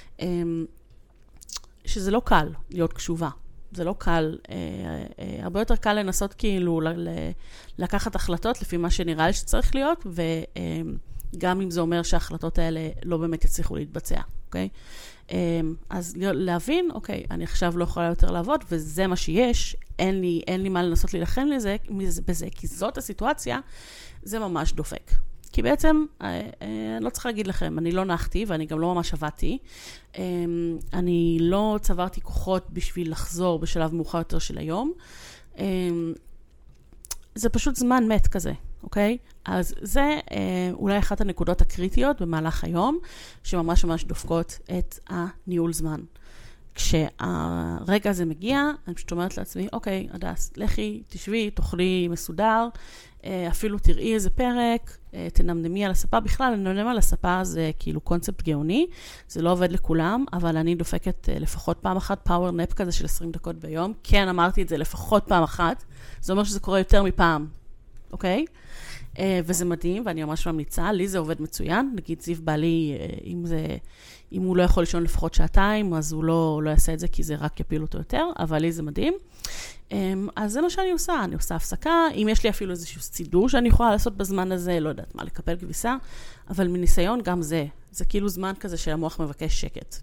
S1: שזה לא קל להיות קשובה. זה לא קל, הרבה יותר קל לנסות כאילו לקחת החלטות לפי מה שנראה לי שצריך להיות, גם אם זה אומר שההחלטות האלה לא באמת יצליחו להתבצע, אוקיי? אז להבין, אוקיי, אני עכשיו לא יכולה יותר לעבוד, וזה מה שיש, אין לי, אין לי מה לנסות להילחם לזה, בזה, כי זאת הסיטואציה, זה ממש דופק. כי בעצם, אני לא צריכה להגיד לכם, אני לא נחתי, ואני גם לא ממש עבדתי. אני לא צברתי כוחות בשביל לחזור בשלב מאוחר יותר של היום. זה פשוט זמן מת כזה, אוקיי? אז זה אולי אחת הנקודות הקריטיות במהלך היום, שממש ממש דופקות את הניהול זמן. כשהרגע הזה מגיע, אני פשוט אומרת לעצמי, אוקיי, הדס, לכי, תשבי, תאכלי מסודר, אפילו תראי איזה פרק, תנמנמי על הספה. בכלל, לנמנם על הספה זה כאילו קונספט גאוני, זה לא עובד לכולם, אבל אני דופקת לפחות פעם אחת פאוור נפ כזה של עשרים דקות ביום. כן, אמרתי את זה לפחות פעם אחת, זה אומר שזה קורה יותר מפעם, אוקיי? וזה מדהים, ואני ממש ממליצה, לי זה עובד מצוין, נגיד זיו בעלי, אם זה... אם הוא לא יכול לישון לפחות שעתיים, אז הוא לא, לא יעשה את זה, כי זה רק יפיל אותו יותר, אבל לי זה מדהים. אז זה מה שאני עושה, אני עושה הפסקה, אם יש לי אפילו איזשהו סידור שאני יכולה לעשות בזמן הזה, לא יודעת מה, לקפל כביסה, אבל מניסיון גם זה, זה כאילו זמן כזה שהמוח מבקש שקט.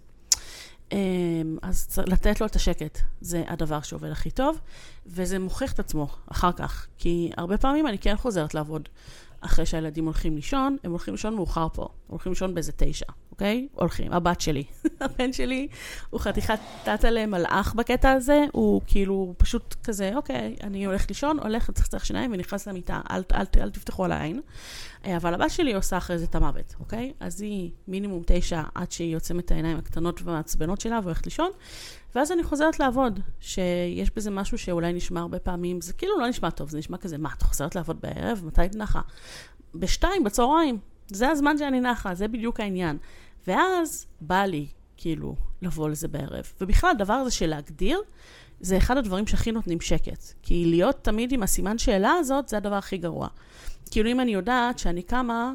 S1: אז לתת לו את השקט, זה הדבר שעובד הכי טוב, וזה מוכיח את עצמו אחר כך, כי הרבה פעמים אני כן חוזרת לעבוד אחרי שהילדים הולכים לישון, הם הולכים לישון מאוחר פה, הולכים לישון באיזה תשע, אוקיי? הולכים, הבת שלי, הבן שלי, הוא חתיכת תת עליהם מלאך בקטע הזה, הוא כאילו פשוט כזה, אוקיי, אני הולך לישון, הולך לצחצח שיניים ונכנס למיטה, אל, אל, אל, אל תפתחו על העין, אבל הבת שלי עושה אחרי זה את המוות, אוקיי? אז היא מינימום תשע עד שהיא יוצאת את העיניים הקטנות והמעצבנות שלה והולכת לישון, ואז אני חוזרת לעבוד, שיש בזה משהו שאולי נשמע הרבה פעמים, זה כאילו לא נשמע טוב, זה נשמע כזה, מה, את חוזרת לעבוד בערב? מתי את נחה? בשתיים, בצהריים. זה הזמן שאני נחה, זה בדיוק העניין. ואז בא לי, כאילו, לבוא לזה בערב. ובכלל, הדבר הזה של להגדיר, זה אחד הדברים שהכי נותנים שקט. כי להיות תמיד עם הסימן שאלה הזאת, זה הדבר הכי גרוע. כאילו, אם אני יודעת שאני קמה,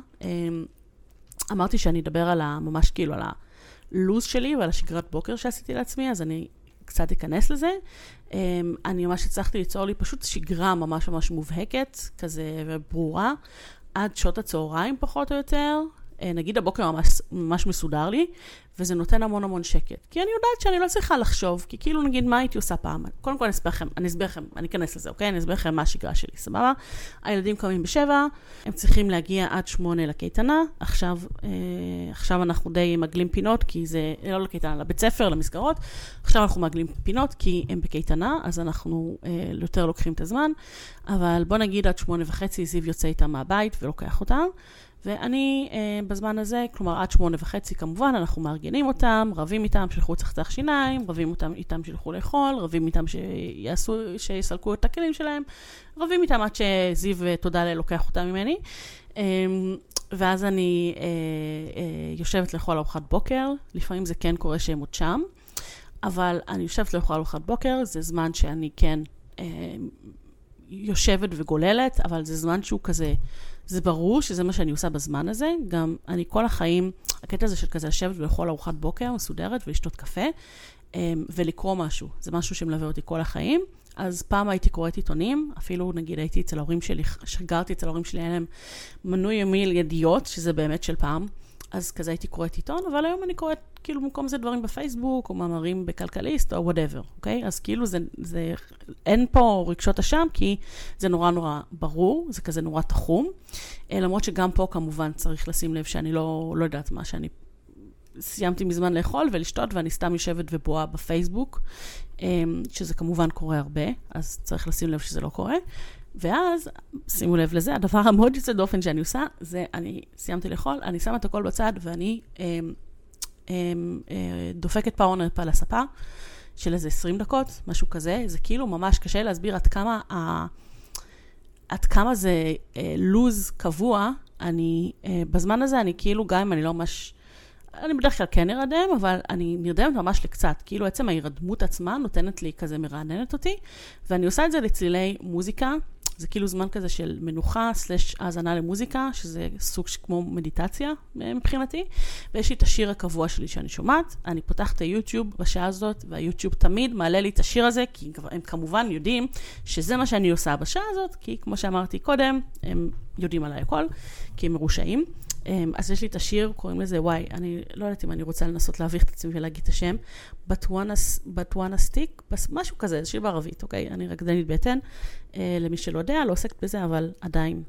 S1: אמרתי שאני אדבר על ה, ממש כאילו, על הלוז שלי ועל השגרת בוקר שעשיתי לעצמי, אז אני קצת אכנס לזה. אני ממש הצלחתי ליצור לי פשוט שגרה ממש ממש מובהקת, כזה וברורה, עד שעות הצהריים פחות או יותר. נגיד הבוקר ממש, ממש מסודר לי, וזה נותן המון המון שקט. כי אני יודעת שאני לא צריכה לחשוב, כי כאילו נגיד מה הייתי עושה פעם. קודם כל אני אסביר לכם, אני אסביר לכם, אני אכנס לזה, אוקיי? אני אסביר לכם מה השגרה שלי, סבבה? הילדים קמים בשבע, הם צריכים להגיע עד שמונה לקייטנה, עכשיו, אה, עכשיו אנחנו די מגלים פינות, כי זה לא לקייטנה, לבית ספר, למסגרות, עכשיו אנחנו מגלים פינות, כי הם בקייטנה, אז אנחנו אה, יותר לוקחים את הזמן, אבל בוא נגיד עד שמונה וחצי, זיו יוצא איתם מהבית ולוקח אותם, ואני אה, בזמן הזה, כלומר עד שמונה וחצי כמובן, אנחנו מארגנים אותם, רבים איתם שילכו צחצח שיניים, רבים אותם, איתם שילכו לאכול, רבים איתם שיעשו, שיסלקו את הכלים שלהם, רבים איתם עד שזיו תודה לה לוקח אותם ממני, אה, ואז אני אה, אה, יושבת לאכול ארוחת בוקר, לפעמים זה כן קורה שהם עוד שם, אבל אני יושבת לאכול ארוחת בוקר, זה זמן שאני כן אה, יושבת וגוללת, אבל זה זמן שהוא כזה, זה ברור שזה מה שאני עושה בזמן הזה, גם אני כל החיים, הקטע הזה של כזה לשבת ולאכול ארוחת בוקר מסודרת ולשתות קפה, ולקרוא משהו, זה משהו שמלווה אותי כל החיים, אז פעם הייתי קוראת עיתונים, אפילו נגיד הייתי אצל ההורים שלי, שגרתי אצל ההורים שלי, היה להם מנוי יומי לידיעות, שזה באמת של פעם, אז כזה הייתי קוראת עיתון, אבל היום אני קוראת כאילו במקום זה דברים בפייסבוק, או מאמרים בכלכליסט, או whatever, אוקיי? אז כאילו זה, זה, אין פה רגשות אשם, כי זה נורא נורא ברור, זה כזה נורא תחום, למרות שגם פה כמובן צריך לשים לב שאני לא, לא יודעת מה, שאני סיימתי מזמן לאכול ולשתות, ואני סתם יושבת ובואה בפייסבוק, שזה כמובן קורה הרבה, אז צריך לשים לב שזה לא קורה, ואז, שימו לב לזה, הדבר המאוד יוצא דופן שאני עושה, זה אני סיימתי לאכול, אני שמה את הכל בצד, ואני אה, אה, אה, דופקת פאורנפ על הספה, של איזה עשרים דקות, משהו כזה, זה כאילו ממש קשה להסביר עד כמה, ה, עד כמה זה אה, לוז קבוע, אני, אה, בזמן הזה אני כאילו, גם אם אני לא ממש, אני בדרך כלל כן נרדם, אבל אני נרדמת ממש לקצת, כאילו עצם ההירדמות עצמה נותנת לי כזה מרעננת אותי, ואני עושה את זה לצלילי מוזיקה, זה כאילו זמן כזה של מנוחה, סלש האזנה למוזיקה, שזה סוג כמו מדיטציה מבחינתי, ויש לי את השיר הקבוע שלי שאני שומעת, אני פותחת את היוטיוב בשעה הזאת, והיוטיוב תמיד מעלה לי את השיר הזה, כי הם כמובן יודעים שזה מה שאני עושה בשעה הזאת, כי כמו שאמרתי קודם, הם יודעים עליי הכל, כי הם מרושעים, אז יש לי את השיר, קוראים לזה, וואי, אני לא יודעת אם אני רוצה לנסות להביך את עצמי ולהגיד את השם, but wanna, but wanna stick, משהו כזה, זה שיר בערבית, אוקיי? אני רקדנית בטן, למי שלא יודע, לא עוסקת בזה, אבל עדיין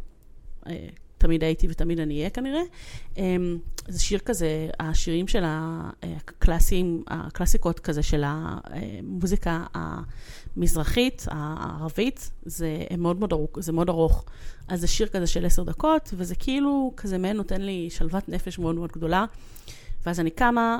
S1: תמיד הייתי ותמיד אני אהיה כנראה. זה שיר כזה, השירים של הקלאסים, הקלאסיקות כזה של המוזיקה המזרחית, הערבית, זה מאוד מאוד ארוך, זה מאוד ארוך. אז זה שיר כזה של עשר דקות, וזה כאילו כזה מעין נותן לי שלוות נפש מאוד מאוד גדולה. ואז אני קמה,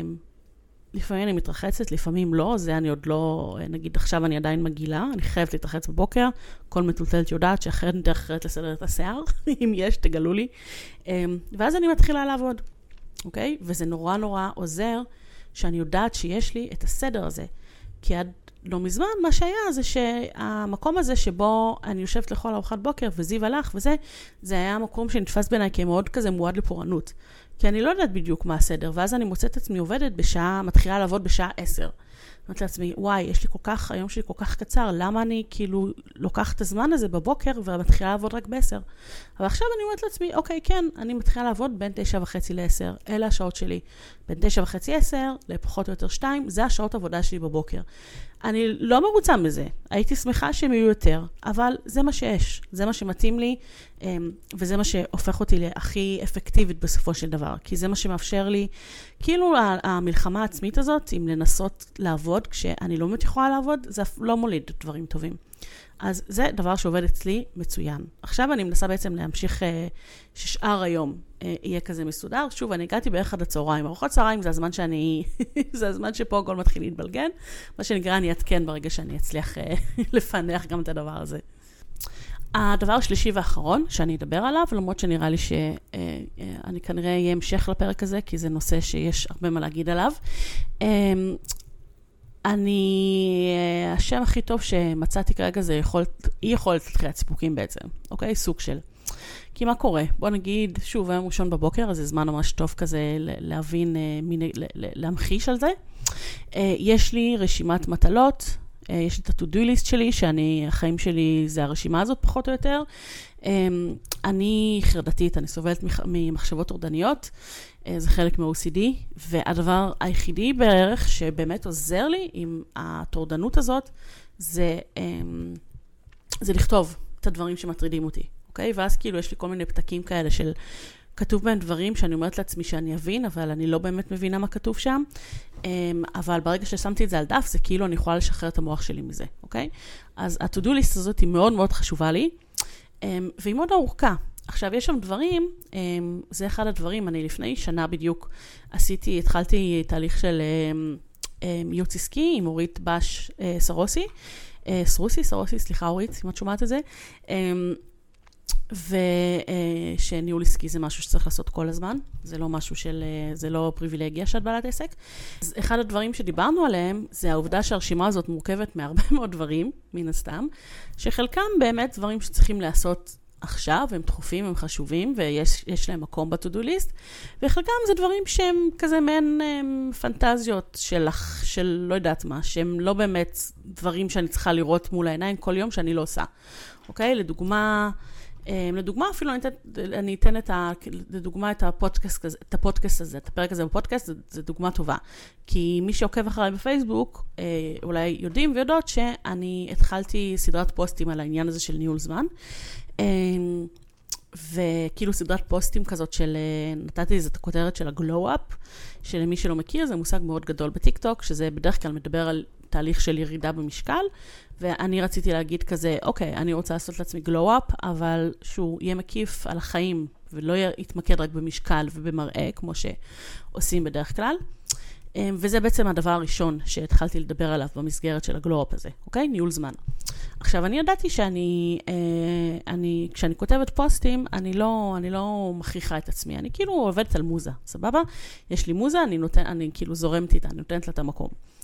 S1: לפעמים אני מתרחצת, לפעמים לא, זה אני עוד לא, נגיד עכשיו אני עדיין מגילה, אני חייבת להתרחץ בבוקר, כל מטולטלת יודעת שאחרת אני דרך אחרת לסדר את השיער, אם יש, תגלו לי. ואז אני מתחילה לעבוד, אוקיי? וזה נורא נורא עוזר שאני יודעת שיש לי את הסדר הזה. כי עד לא מזמן, מה שהיה זה שהמקום הזה שבו אני יושבת לכל ארוחת בוקר וזיו הלך וזה, זה היה מקום שנתפס בעיניי כמאוד כזה מועד לפורענות. כי אני לא יודעת בדיוק מה הסדר, ואז אני מוצאת עצמי עובדת בשעה, מתחילה לעבוד בשעה עשר. אומרת לעצמי, וואי, יש לי כל כך, היום שלי כל כך קצר, למה אני כאילו לוקחת את הזמן הזה בבוקר ומתחילה לעבוד רק בעשר? אבל עכשיו אני אומרת לעצמי, אוקיי, כן, אני מתחילה לעבוד בין תשע וחצי לעשר, אלה השעות שלי. בין תשע וחצי עשר, לפחות או יותר שתיים, זה השעות עבודה שלי בבוקר. אני לא מרוצה מזה, הייתי שמחה שהם יהיו יותר, אבל זה מה שיש, זה מה שמתאים לי, וזה מה שהופך אותי להכי אפקטיבית בסופו של דבר, כי זה מה שמאפשר לי, כאילו המלחמה העצמית הזאת, אם לנסות לעבוד, כשאני לא באמת יכולה לעבוד, זה לא מוליד דברים טובים. אז זה דבר שעובד אצלי מצוין. עכשיו אני מנסה בעצם להמשיך ששאר היום יהיה כזה מסודר. שוב, אני הגעתי בערך עד הצהריים. ארוחות צהריים זה הזמן שאני, זה הזמן שפה הכל מתחיל להתבלגן. מה שנקרא, אני אתקן ברגע שאני אצליח לפענח גם את הדבר הזה. הדבר השלישי והאחרון שאני אדבר עליו, למרות שנראה לי שאני כנראה יהיה המשך לפרק הזה, כי זה נושא שיש הרבה מה להגיד עליו. אני, השם הכי טוב שמצאתי כרגע זה יכולת, היא יכולת לתחילת סיפוקים בעצם, אוקיי? סוג של. כי מה קורה? בוא נגיד, שוב, היום ראשון בבוקר, אז זה זמן ממש טוב כזה להבין, להמחיש על זה. יש לי רשימת מטלות, יש לי את ה-to-do list שלי, שאני, החיים שלי זה הרשימה הזאת פחות או יותר. אני חרדתית, אני סובלת ממחשבות טורדניות, זה חלק מה-או סי די, והדבר היחידי בערך שבאמת עוזר לי עם הטורדנות הזאת, זה, זה לכתוב את הדברים שמטרידים אותי, אוקיי? ואז כאילו יש לי כל מיני פתקים כאלה של כתוב בהם דברים שאני אומרת לעצמי שאני אבין, אבל אני לא באמת מבינה מה כתוב שם, אבל ברגע ששמתי את זה על דף, זה כאילו אני יכולה לשחרר את המוח שלי מזה, אוקיי? אז ה-to-do list הזאת היא מאוד מאוד חשובה לי, והיא מאוד ארוכה. עכשיו, יש שם דברים, זה אחד הדברים, אני לפני שנה בדיוק עשיתי, התחלתי תהליך של ייעוץ עסקי עם אורית בש סרוסי, סרוסי, סרוסי, סליחה אורית, אם את שומעת את זה, ושניהול עסקי זה משהו שצריך לעשות כל הזמן, זה לא משהו של, זה לא פריבילגיה שאת בעלת עסק. אז אחד הדברים שדיברנו עליהם, זה העובדה שהרשימה הזאת מורכבת מהרבה מאוד דברים, מן הסתם, שחלקם באמת דברים שצריכים לעשות עכשיו, הם דחופים, הם חשובים, ויש להם מקום ב-to-do list, וחלקם זה דברים שהם כזה מעין פנטזיות של, של לא יודעת מה, שהם לא באמת דברים שאני צריכה לראות מול העיניים כל יום שאני לא עושה. אוקיי? לדוגמה, לדוגמה אפילו אני אתן, אני אתן את ה, לדוגמה את הפודקאסט, את הפודקאסט הזה, את הפרק הזה בפודקאסט, זה, זה דוגמה טובה. כי מי שעוקב אחריי בפייסבוק, אולי יודעים ויודעות שאני התחלתי סדרת פוסטים על העניין הזה של ניהול זמן, וכאילו סדרת פוסטים כזאת של, נתתי איזו הכותרת של הגלו-אפ, שלמי שלא מכיר, זה מושג מאוד גדול בטיק-טוק, שזה בדרך כלל מדבר על תהליך של ירידה במשקל, ואני רציתי להגיד כזה, אוקיי, אני רוצה לעשות לעצמי גלו-אפ, אבל שהוא יהיה מקיף על החיים, ולא יתמקד רק במשקל ובמראה, כמו שעושים בדרך כלל. וזה בעצם הדבר הראשון שהתחלתי לדבר עליו במסגרת של הגלו-אפ הזה, אוקיי? ניהול זמן. עכשיו, אני ידעתי שאני, אני, כשאני כותבת פוסטים, אני לא, אני לא מכריחה את עצמי, אני כאילו עובדת על מוזה, סבבה? יש לי מוזה, אני נותן, אני כאילו זורמת איתה, אני נותנת לה את המקום.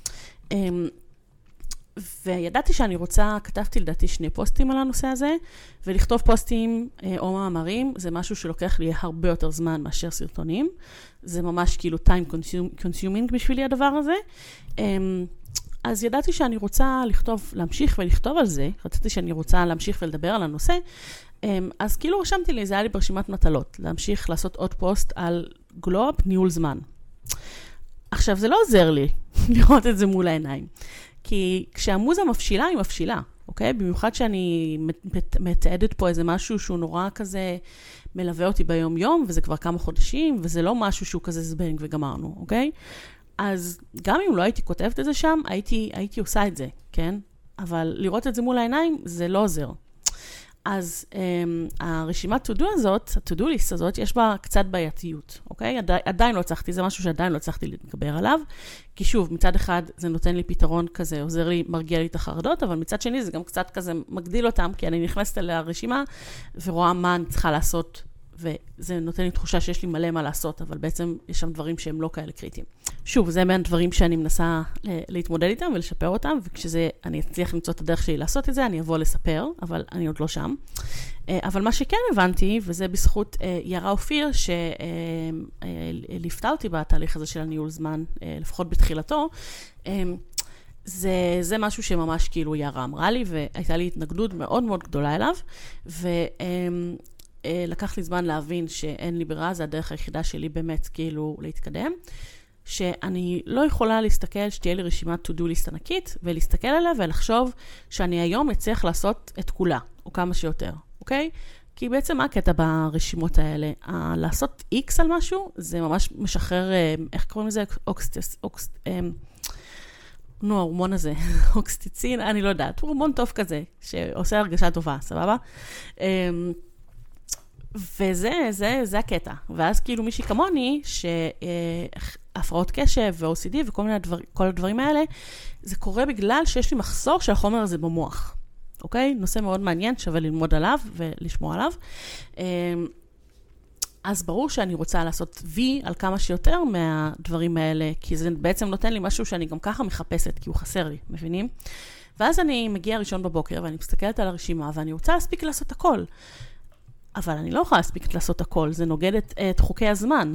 S1: וידעתי שאני רוצה, כתבתי לדעתי שני פוסטים על הנושא הזה, ולכתוב פוסטים או מאמרים, זה משהו שלוקח לי הרבה יותר זמן מאשר סרטונים. זה ממש כאילו time consuming בשבילי הדבר הזה. אז ידעתי שאני רוצה לכתוב, להמשיך ולכתוב על זה, רציתי שאני רוצה להמשיך ולדבר על הנושא, אז כאילו רשמתי לי, זה היה לי ברשימת מטלות, להמשיך לעשות עוד פוסט על גלו-אפ, ניהול זמן. עכשיו, זה לא עוזר לי לראות את זה מול העיניים, כי כשהמוזה מפשילה, היא מפשילה, אוקיי? במיוחד שאני מתעדת פה איזה משהו שהוא נורא כזה מלווה אותי ביום יום, וזה כבר כמה חודשים, וזה לא משהו שהוא כזה זבנג וגמרנו, אוקיי? אז גם אם לא הייתי כותבת את זה שם, הייתי, הייתי עושה את זה, כן? אבל לראות את זה מול העיניים, זה לא עוזר. אז um, הרשימת to-do הזאת, ה-to-do list הזאת, יש בה קצת בעייתיות, אוקיי? עדי, עדיין לא הצלחתי, זה משהו שעדיין לא הצלחתי להתגבר עליו, כי שוב, מצד אחד זה נותן לי פתרון כזה, עוזר לי, מרגיע לי את החרדות, אבל מצד שני זה גם קצת כזה מגדיל אותם, כי אני נכנסת לרשימה ורואה מה אני צריכה לעשות, וזה נותן לי תחושה שיש לי מלא מה לעשות, אבל בעצם יש שם דברים שהם לא כאלה קריטיים. שוב, זה בין דברים שאני מנסה להתמודד איתם ולשפר אותם, וכשזה, אני אצליח למצוא את הדרך שלי לעשות את זה, אני אבוא לספר, אבל אני עוד לא שם. אבל מה שכן הבנתי, וזה בזכות יערה אופיר, שליפתה אותי בתהליך הזה של הניהול זמן, לפחות בתחילתו, זה, זה משהו שממש כאילו יערה אמרה לי, והייתה לי התנגדות מאוד מאוד גדולה אליו, ו... לקח לי זמן להבין שאין לי ברירה, זה הדרך היחידה שלי באמת כאילו להתקדם, שאני לא יכולה להסתכל, שתהיה לי רשימת to-do list ענקית, ולהסתכל עליה ולחשוב שאני היום אצליח לעשות את כולה, או כמה שיותר, אוקיי? כי בעצם מה הקטע ברשימות האלה? לעשות X על משהו, זה ממש משחרר, איך קוראים לזה? אוקסטס, אוקסט, נו, ההורמון הזה, אוקסטיצין, אני לא יודעת, הורמון טוב כזה, שעושה הרגשה טובה, סבבה? וזה, זה, זה הקטע. ואז כאילו מישהי כמוני, שהפרעות קשב ו-או סי די וכל מיני דבר, כל הדברים האלה, זה קורה בגלל שיש לי מחסור של החומר הזה במוח. אוקיי? נושא מאוד מעניין, שווה ללמוד עליו ולשמוע עליו. אז ברור שאני רוצה לעשות וי על כמה שיותר מהדברים האלה, כי זה בעצם נותן לי משהו שאני גם ככה מחפשת, כי הוא חסר לי, מבינים? ואז אני מגיעה ראשון בבוקר, ואני מסתכלת על הרשימה, ואני רוצה להספיק לעשות הכל. אבל אני לא יכולה להספיק לעשות הכל, זה נוגד את, את חוקי הזמן.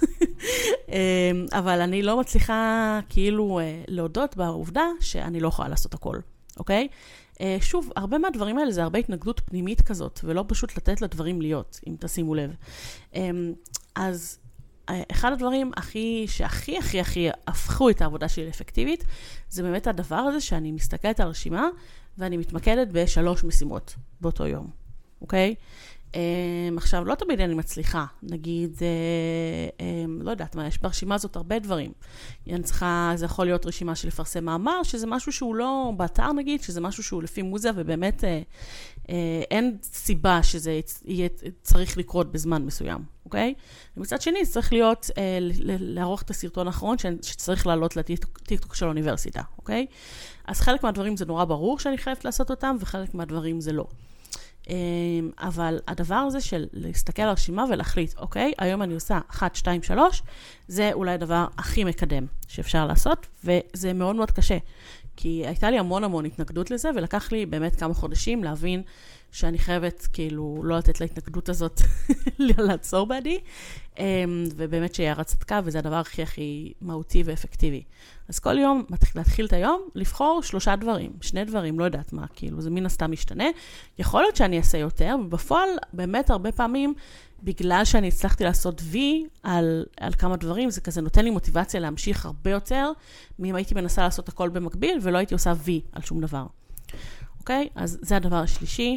S1: אבל אני לא מצליחה כאילו להודות בעובדה שאני לא יכולה לעשות הכל, אוקיי? שוב, הרבה מהדברים האלה זה הרבה התנגדות פנימית כזאת, ולא פשוט לתת לדברים להיות, אם תשימו לב. אז אחד הדברים הכי, שהכי הכי הכי הפכו את העבודה שלי לאפקטיבית, זה באמת הדבר הזה שאני מסתכלת על רשימה, ואני מתמקדת בשלוש משימות באותו יום, אוקיי? עכשיו, לא תמיד אני מצליחה, נגיד, לא יודעת מה, יש ברשימה הזאת הרבה דברים. אני צריכה, זה יכול להיות רשימה של לפרסם מאמר, שזה משהו שהוא לא באתר נגיד, שזה משהו שהוא לפי מוזה, ובאמת אין סיבה שזה יהיה צריך לקרות בזמן מסוים, אוקיי? ומצד שני, זה צריך להיות, לערוך את הסרטון האחרון, שצריך לעלות לטיקטוק של האוניברסיטה, אוקיי? אז חלק מהדברים זה נורא ברור שאני חייבת לעשות אותם, וחלק מהדברים זה לא. אבל הדבר הזה של להסתכל על הרשימה ולהחליט, אוקיי, היום אני עושה אחת, שתיים, שלוש, זה אולי הדבר הכי מקדם שאפשר לעשות, וזה מאוד מאוד קשה, כי הייתה לי המון המון התנגדות לזה, ולקח לי באמת כמה חודשים להבין שאני חייבת כאילו לא לתת להתנגדות הזאת לעצור בעדי, ובאמת שיערה צדקה, וזה הדבר הכי הכי מהותי ואפקטיבי. אז כל יום, להתחיל את היום, לבחור שלושה דברים, שני דברים, לא יודעת מה, כאילו, זה מן הסתם משתנה. יכול להיות שאני אעשה יותר, ובפועל, באמת הרבה פעמים, בגלל שאני הצלחתי לעשות וי על, על כמה דברים, זה כזה נותן לי מוטיבציה להמשיך הרבה יותר, מאם הייתי מנסה לעשות הכל במקביל, ולא הייתי עושה וי על שום דבר. אוקיי? אז זה הדבר השלישי.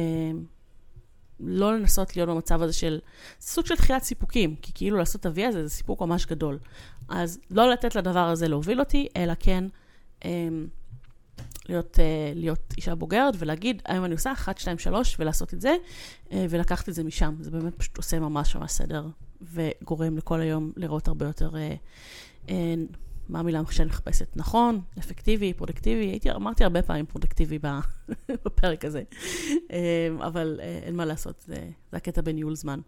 S1: לא לנסות להיות במצב הזה של סוג של דחיית סיפוקים, כי כאילו לעשות אבי הזה זה סיפוק ממש גדול. אז לא לתת לדבר הזה להוביל אותי, אלא כן להיות, להיות אישה בוגרת ולהגיד, היום אני עושה אחת, שתיים, שלוש, ולעשות את זה, ולקחת את זה משם. זה באמת פשוט עושה ממש ממש סדר, וגורם לכל היום לראות הרבה יותר מה המילה שאני מחפשת? נכון, אפקטיבי, פרודקטיבי. הייתי, אמרתי הרבה פעמים פרודקטיבי בפרק הזה. אבל אין מה לעשות, זה, זה הקטע בניהול זמן.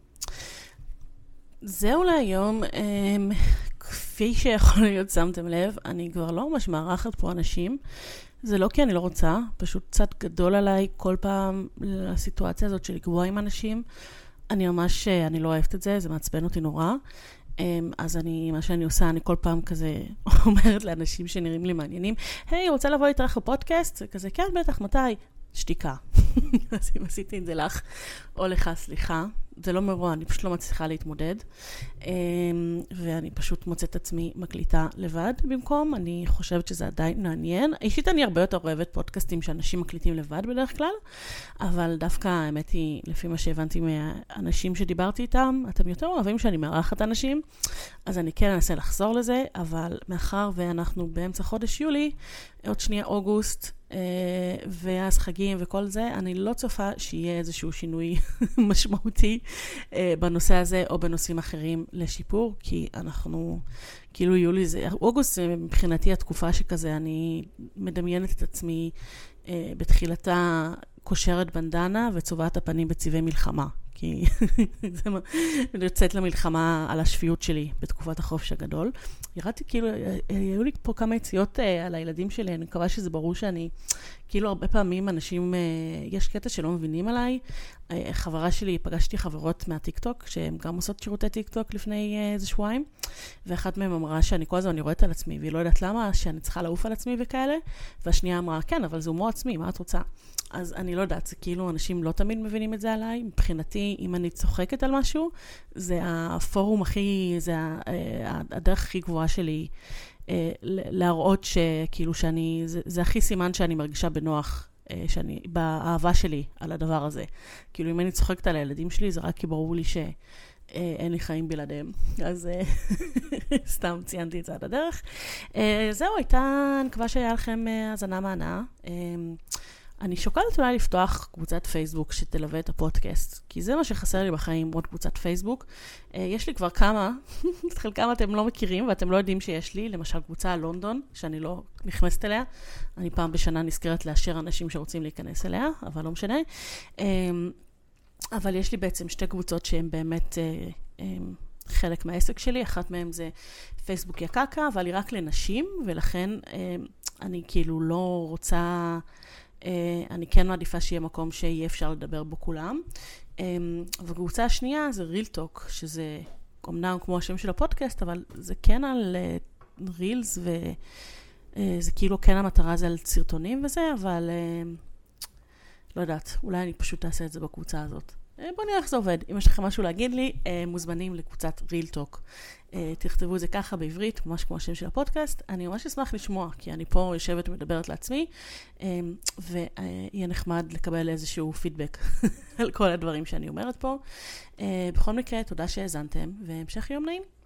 S1: זהו להיום. כפי שיכול להיות, שמתם לב, אני כבר לא ממש מערכת פה אנשים. זה לא כי אני לא רוצה, פשוט קצת גדול עליי כל פעם לסיטואציה הזאת של לקבוע עם אנשים. אני ממש, אני לא אוהבת את זה, זה מעצבן אותי נורא. אז אני, מה שאני עושה, אני כל פעם כזה אומרת לאנשים שנראים לי מעניינים, היי, רוצה לבוא להתארח בפודקאסט? כזה, כן, בטח, מתי? שתיקה. אז אם עשיתי את זה לך, או לך, סליחה. זה לא מרוע, אני פשוט לא מצליחה להתמודד. ואני פשוט מוצאת עצמי מקליטה לבד במקום. אני חושבת שזה עדיין מעניין. אישית אני הרבה יותר אוהבת פודקאסטים שאנשים מקליטים לבד בדרך כלל, אבל דווקא האמת היא, לפי מה שהבנתי מהאנשים שדיברתי איתם, אתם יותר אוהבים שאני מארחת אנשים, אז אני כן אנסה לחזור לזה, אבל מאחר ואנחנו באמצע חודש יולי, עוד שנייה אוגוסט, ואז חגים וכל זה, אני לא צופה שיהיה איזשהו שינוי משמעותי בנושא הזה או בנושאים אחרים לשיפור, כי אנחנו, כאילו יולי זה, אוגוסט זה מבחינתי התקופה שכזה, אני מדמיינת את עצמי בתחילתה קושרת בנדנה וצובעת הפנים בצבעי מלחמה, כי זה יוצאת למלחמה על השפיות שלי בתקופת החופש הגדול. ירדתי, כאילו, היו לי פה כמה יציאות על הילדים שלי, אני מקווה שזה ברור שאני, כאילו הרבה פעמים אנשים, יש קטע שלא מבינים עליי. חברה שלי, פגשתי חברות מהטיקטוק, שהן גם עושות שירותי טיקטוק לפני איזה שבועיים, ואחת מהן אמרה שאני כל הזמן נראית על עצמי, והיא לא יודעת למה, שאני צריכה לעוף על עצמי וכאלה, והשנייה אמרה, כן, אבל זה הומור עצמי, מה את רוצה? אז אני לא יודעת, זה כאילו אנשים לא תמיד מבינים את זה עליי. מבחינתי, אם אני צוחקת על משהו, זה הפורום הכי, זה הדרך הכי גבוהה שלי להראות שכאילו שאני, זה, זה הכי סימן שאני מרגישה בנוח, שאני, באהבה שלי על הדבר הזה. כאילו אם אני צוחקת על הילדים שלי, זה רק כי ברור לי שאין לי חיים בלעדיהם. אז סתם ציינתי את זה עד הדרך. זהו, הייתה, אני מקווה שהיה לכם הזנה מענה. אני שוקלת אולי לפתוח קבוצת פייסבוק שתלווה את הפודקאסט, כי זה מה שחסר לי בחיים, עוד קבוצת פייסבוק. יש לי כבר כמה, את חלקם אתם לא מכירים ואתם לא יודעים שיש לי, למשל קבוצה על לונדון, שאני לא נכנסת אליה. אני פעם בשנה נזכרת לאשר אנשים שרוצים להיכנס אליה, אבל לא משנה. אבל יש לי בעצם שתי קבוצות שהן באמת חלק מהעסק שלי. אחת מהן זה פייסבוק יקקה, אבל היא רק לנשים, ולכן אני כאילו לא רוצה... אני כן מעדיפה שיהיה מקום שיהיה אפשר לדבר בו כולם. והקבוצה השנייה זה ריל טוק, שזה אמנם כמו השם של הפודקאסט, אבל זה כן על רילס, וזה כאילו כן המטרה זה על סרטונים וזה, אבל לא יודעת, אולי אני פשוט אעשה את זה בקבוצה הזאת. בוא נראה איך זה עובד. אם יש לכם משהו להגיד לי, מוזמנים לקבוצת ריל טוק. תכתבו את זה ככה בעברית, ממש כמו השם של הפודקאסט. אני ממש אשמח לשמוע, כי אני פה יושבת ומדברת לעצמי, ויהיה נחמד לקבל איזשהו פידבק על כל הדברים שאני אומרת פה. בכל מקרה, תודה שהאזנתם, והמשך יום נעים.